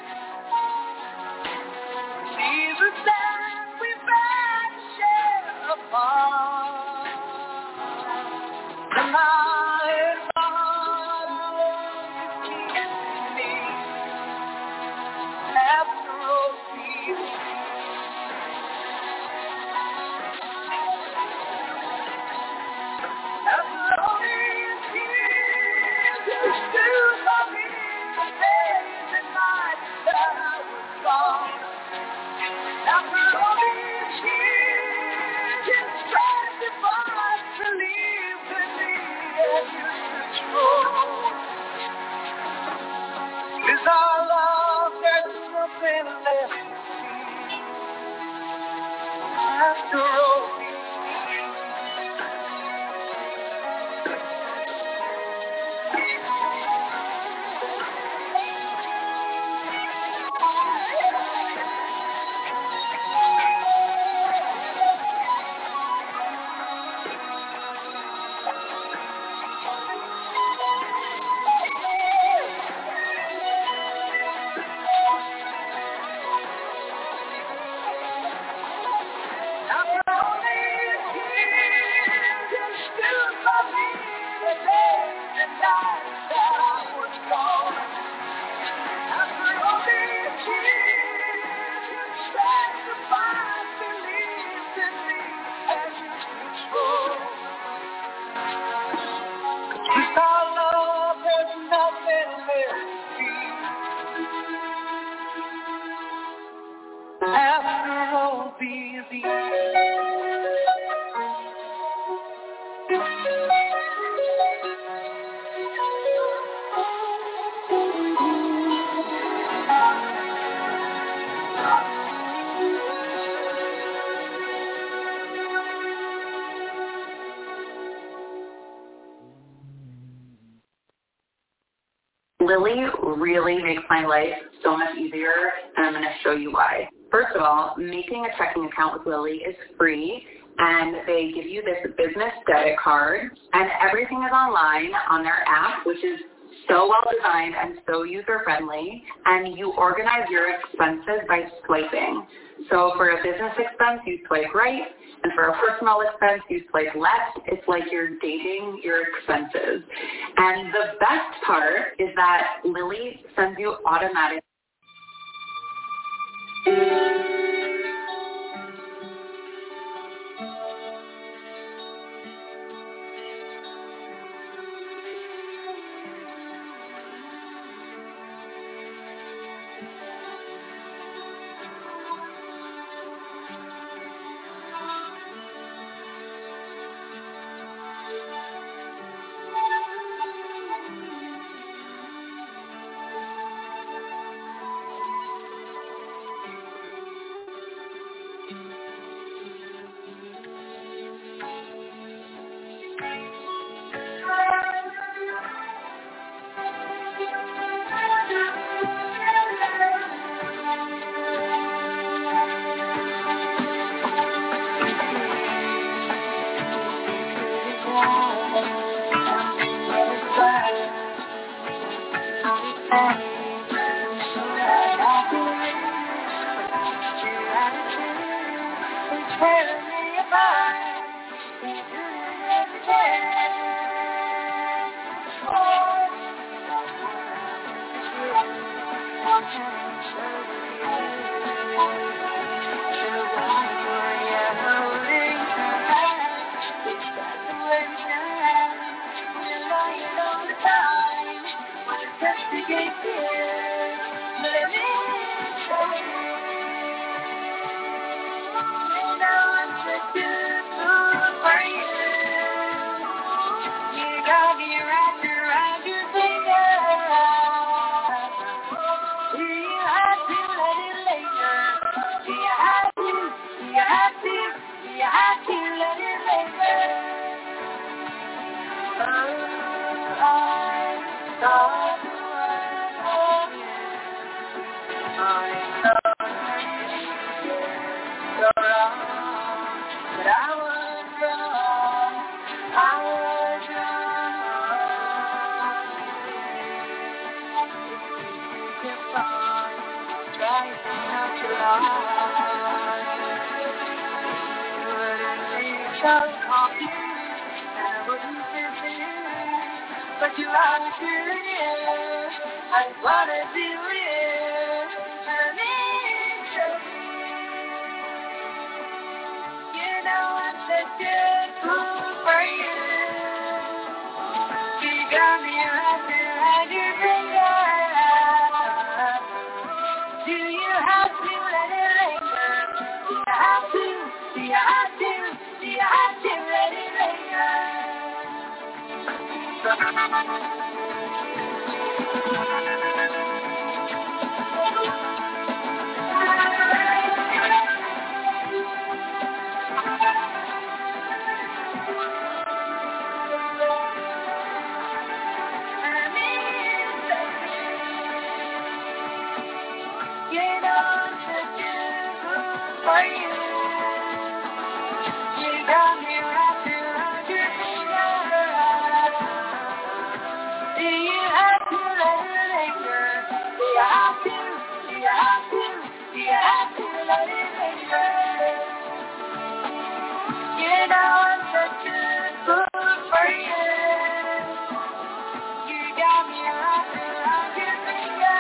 Jesus said we better share upon the night God me after all these. After all these years, you still love me the days and nights that I was gone. After all these years, you sacrificed to leave with me and you control. Is our love, there's nothing left to see. After all these years. After all these years, you still love me the days and nights that I was gone. After all these years, you sacrificed to leave in me and you control. With our love, there's nothing left to be. After all these years. Lily really makes my life so much easier, and I'm going to show you why. First of all, making a checking account with Lily is free, and they give you this business debit card, and everything is online on their app, which is so well designed and so user-friendly, and you organize your expenses by swiping. So for a business expense, you swipe right, and for a personal expense, you swipe left. It's like you're dating your expenses. And the best part is that Lily sends you automatic. Do you have to let it linger? Do you have to? Do you have to? Do you have to let it linger? Oh, I thought you were I know you're wrong, but I was wrong. I was wrong. Keep on trying not to lie. Wouldn't be so confused, and I wouldn't be confused, but you are curious. I wanna do it, and it's true. You know I'm such a fool for you. You got me wrapped around your finger. Do you have to let it linger? Do you have to? Do you have to? Do you have to let it linger? For you, you got me wrapped around your finger. Do you have to let it linger? Do you have to? Do you have to? Do you have to let it linger? You know I'm such a fool for you. You got me wrapped around your finger.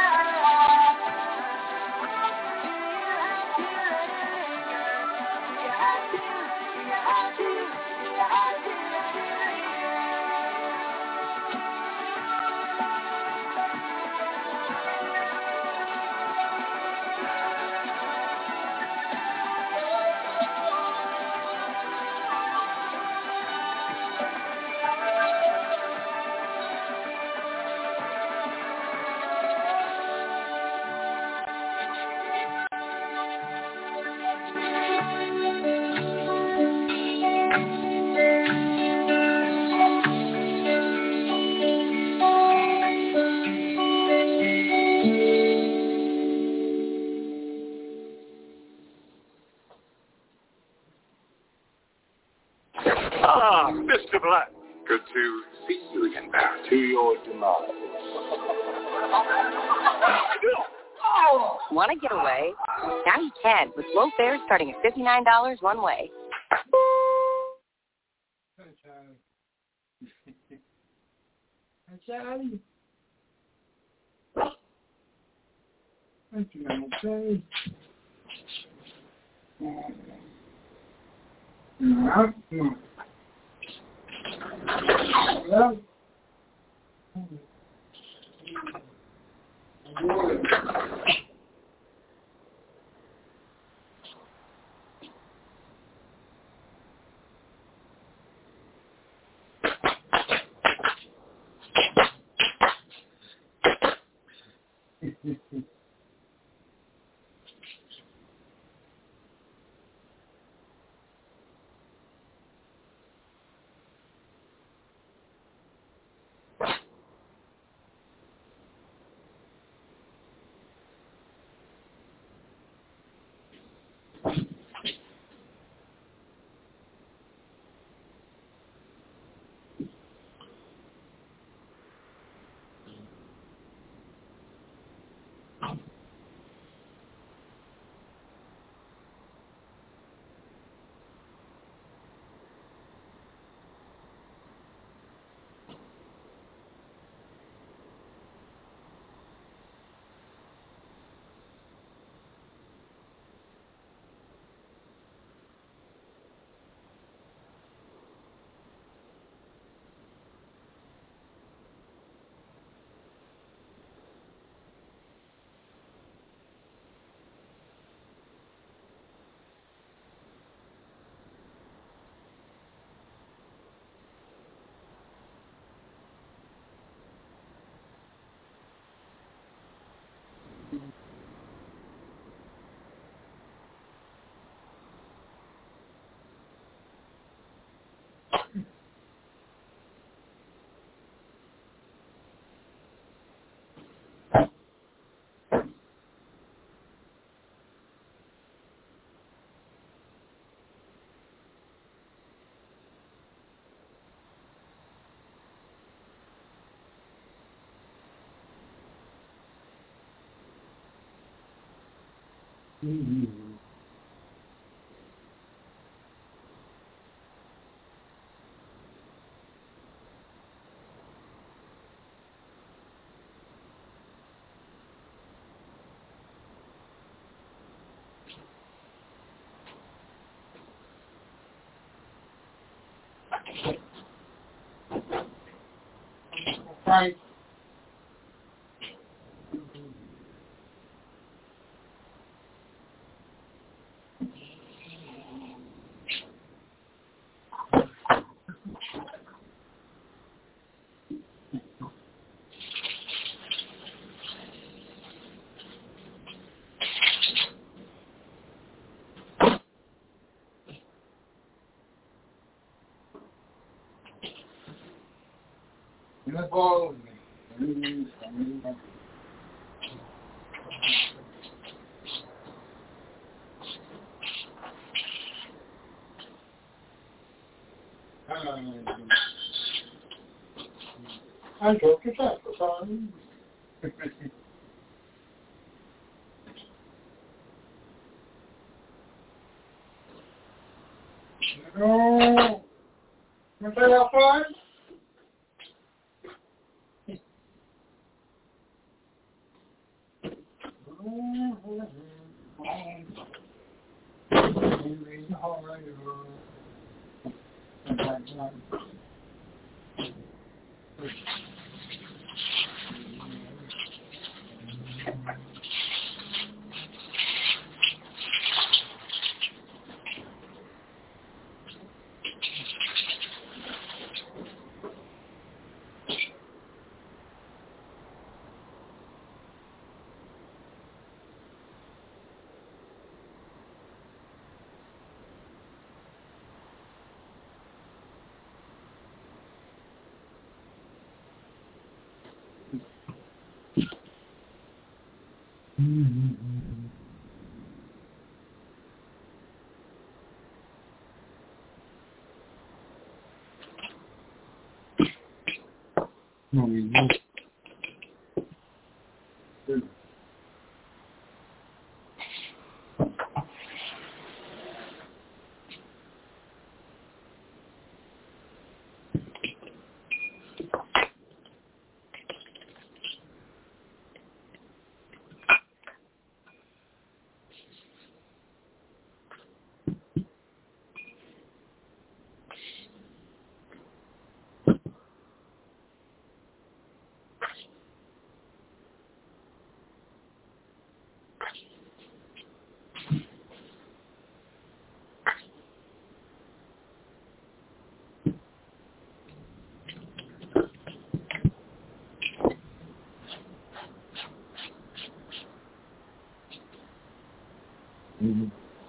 Ah, Mister Black. Good to see you again, Barry. To your demise. Oh. Want to get away? Now you can with low fares starting at fifty-nine dollars one way. Hi, Charlie. Hi, Charlie. That's my Charlie. No, no. Well, Mm-hmm. Right. Let's go. I took the saxophone. No. Want to have fun? No, we know. Mm-hmm.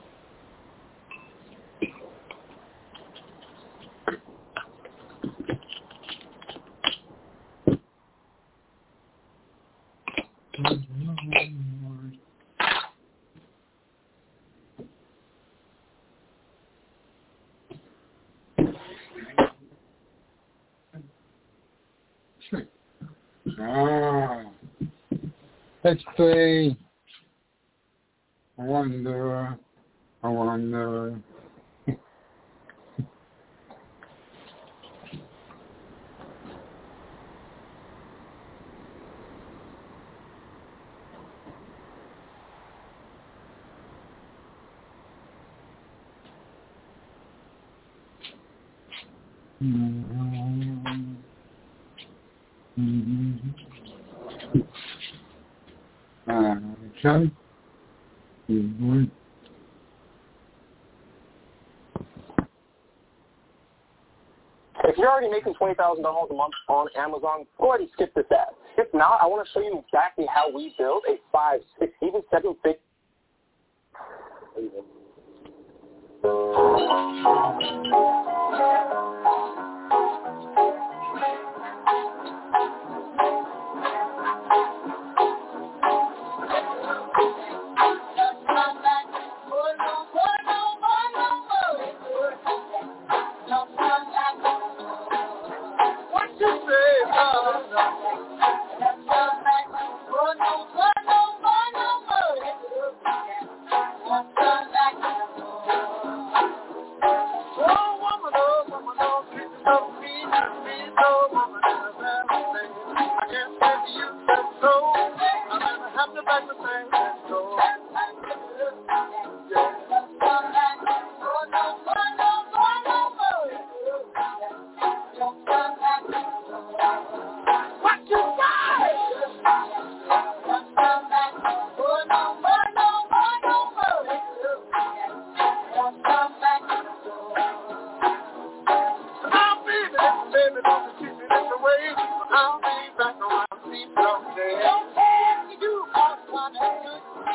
Ah, let's play. I wonder. I wonder. Mm-hmm. Mm-hmm. Uh, okay. Mm-hmm. If you're already making twenty thousand dollars a month on Amazon, go ahead and skip this ad. If not, I want to show you exactly how we build a five, six, even seven figure.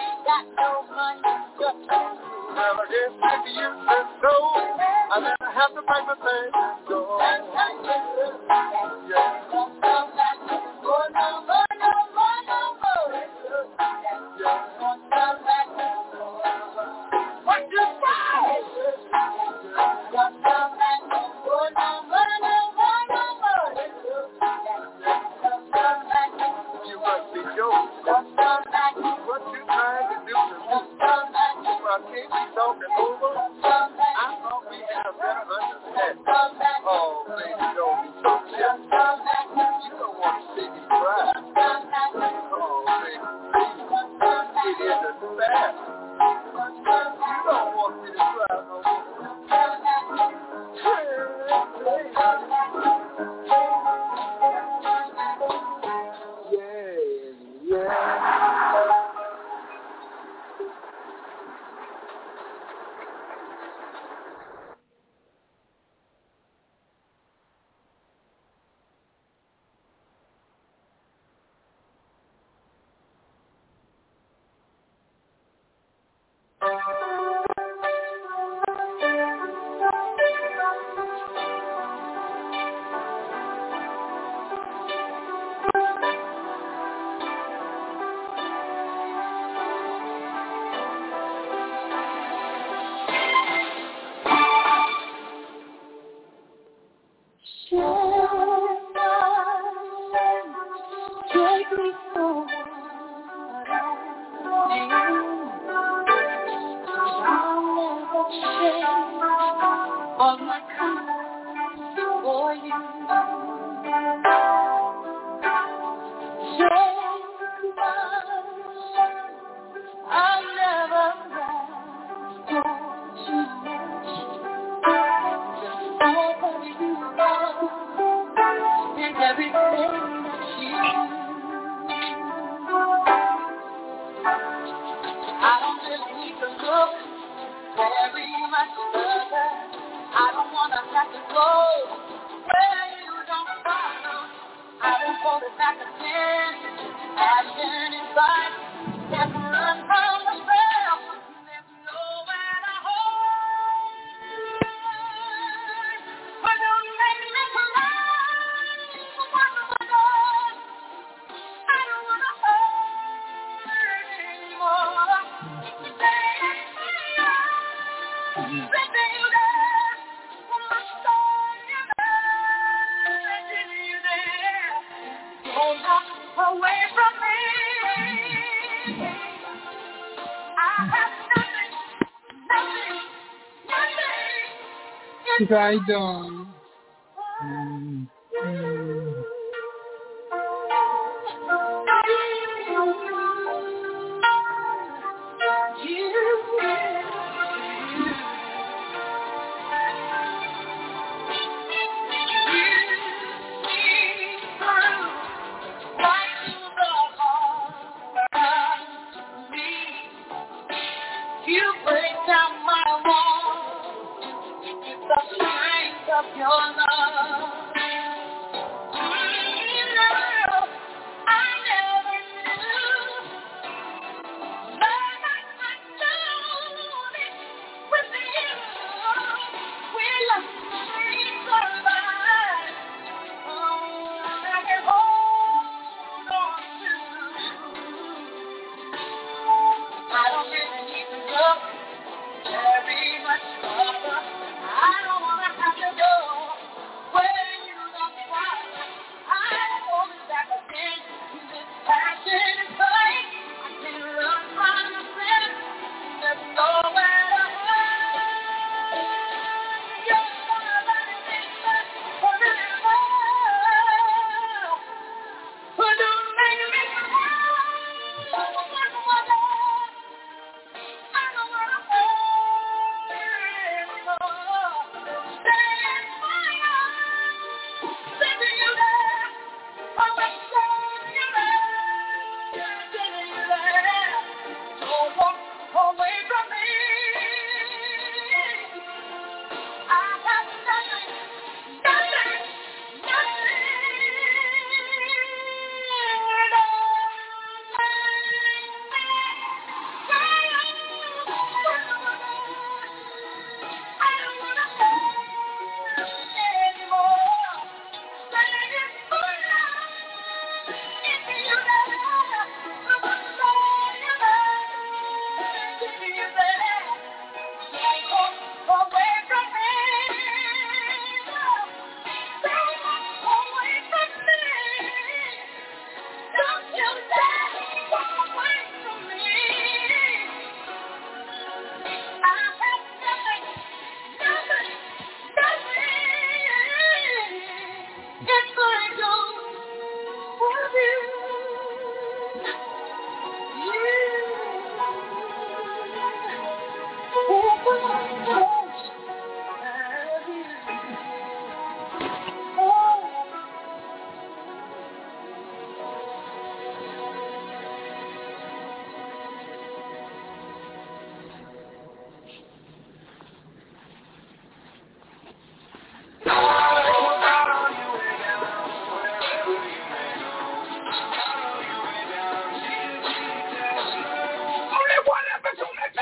got no money, just Well, I guess maybe you said so. I never have to fight my thing. So, yeah. What you say? You must be joking. What you trying to do to me? Well, can't we talk it over? I thought we had a better understanding. Oh, baby, don't be so jealous. You don't want to see me cry. Oh, baby, please. It isn't fair. You don't want me to cry no more. Yeah, yeah. Take me forward. I'll never change all my kindness for you. Take my hand. I'll never ask for too much. All that you are and everything that you do. I don't really need to look very much further. I don't want to have to go where you don't follow. I won't hold it back again. Passion inside can't run from the spell. There's nowhere to hold. But don't make me cry. What was I done? I don't want to hurt anymore. Away from me, I have nothing, nothing, nothing. If I don't. Mm, mm. You break down my walls with the strength of your love. You know, I never knew love like I know it with you. We love me survive. Oh, I can hold on to. I don't really need to look very much further. I don't want to have to go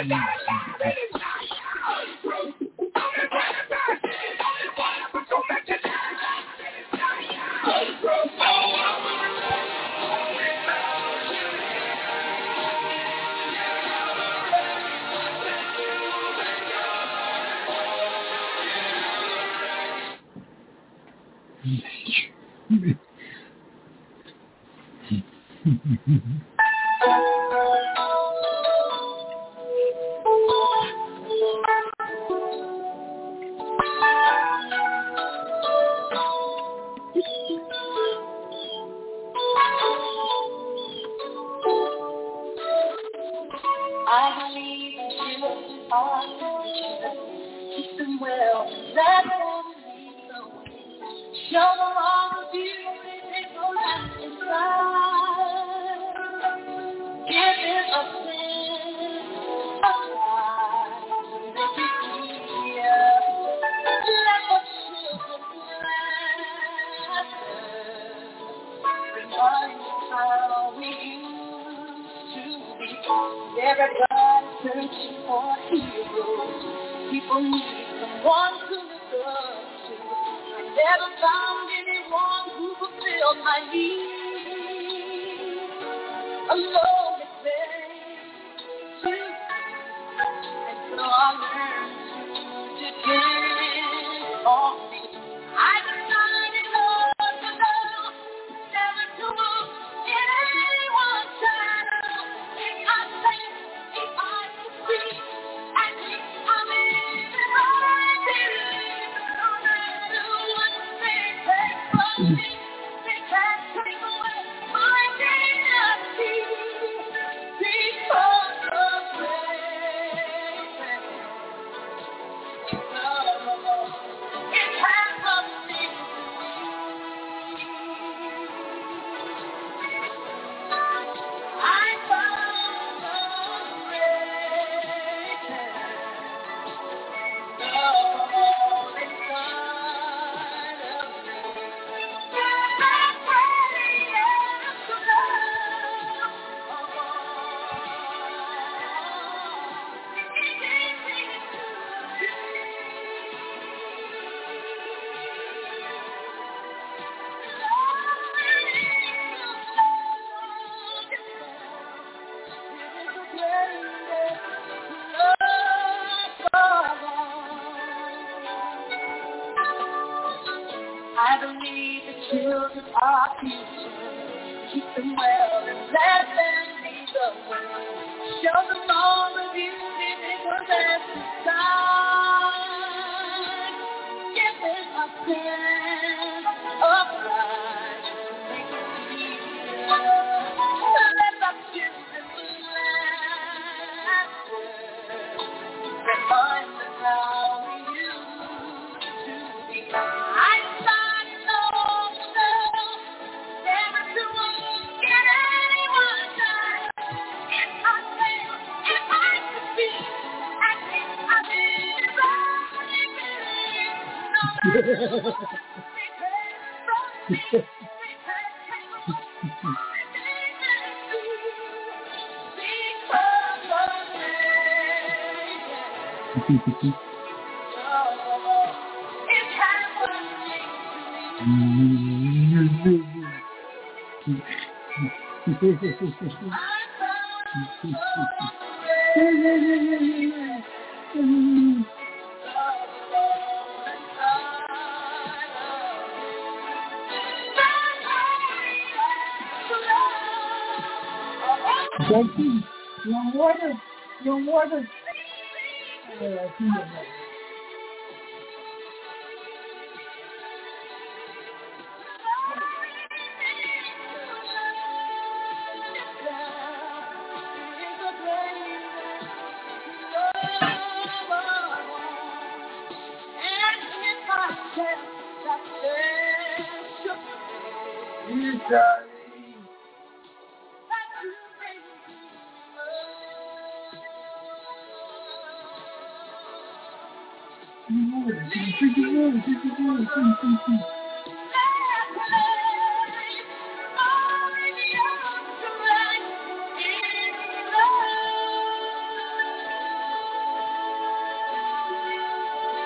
Jackie, you want water? You want water? Uh, I see you.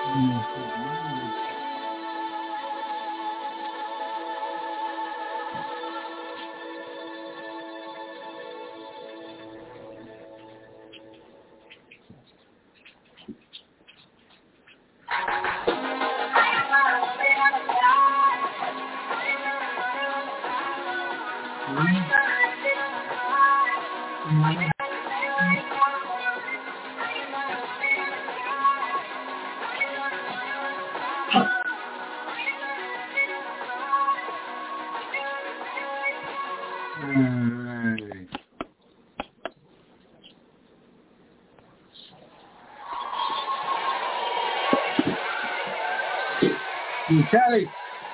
Kelly.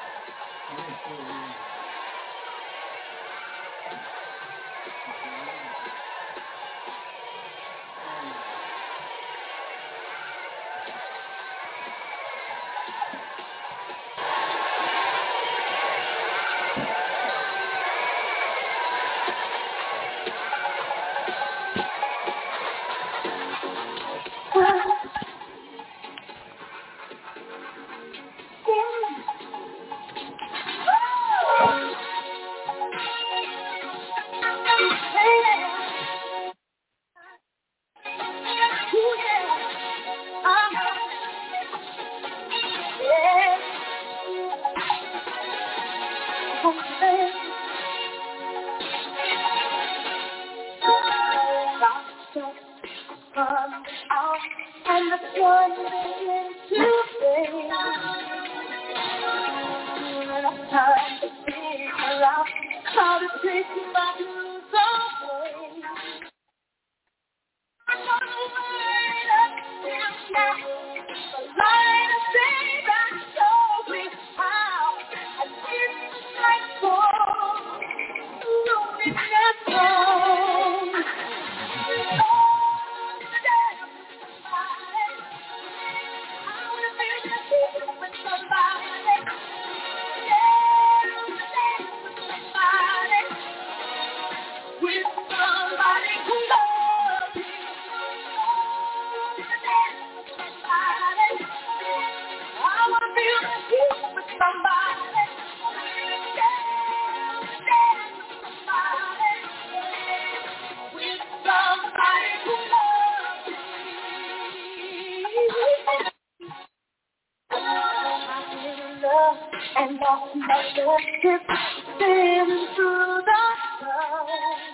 And all my love sailing through the sun.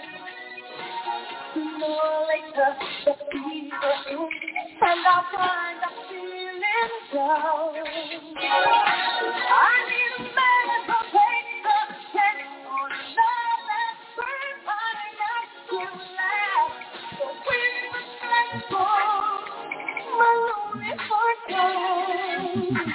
More later, the fever is, and I find I'm feeling down. I need a man to take the chance on love that burns my eyes to laugh. So when the sun falls, my lonely heart goes.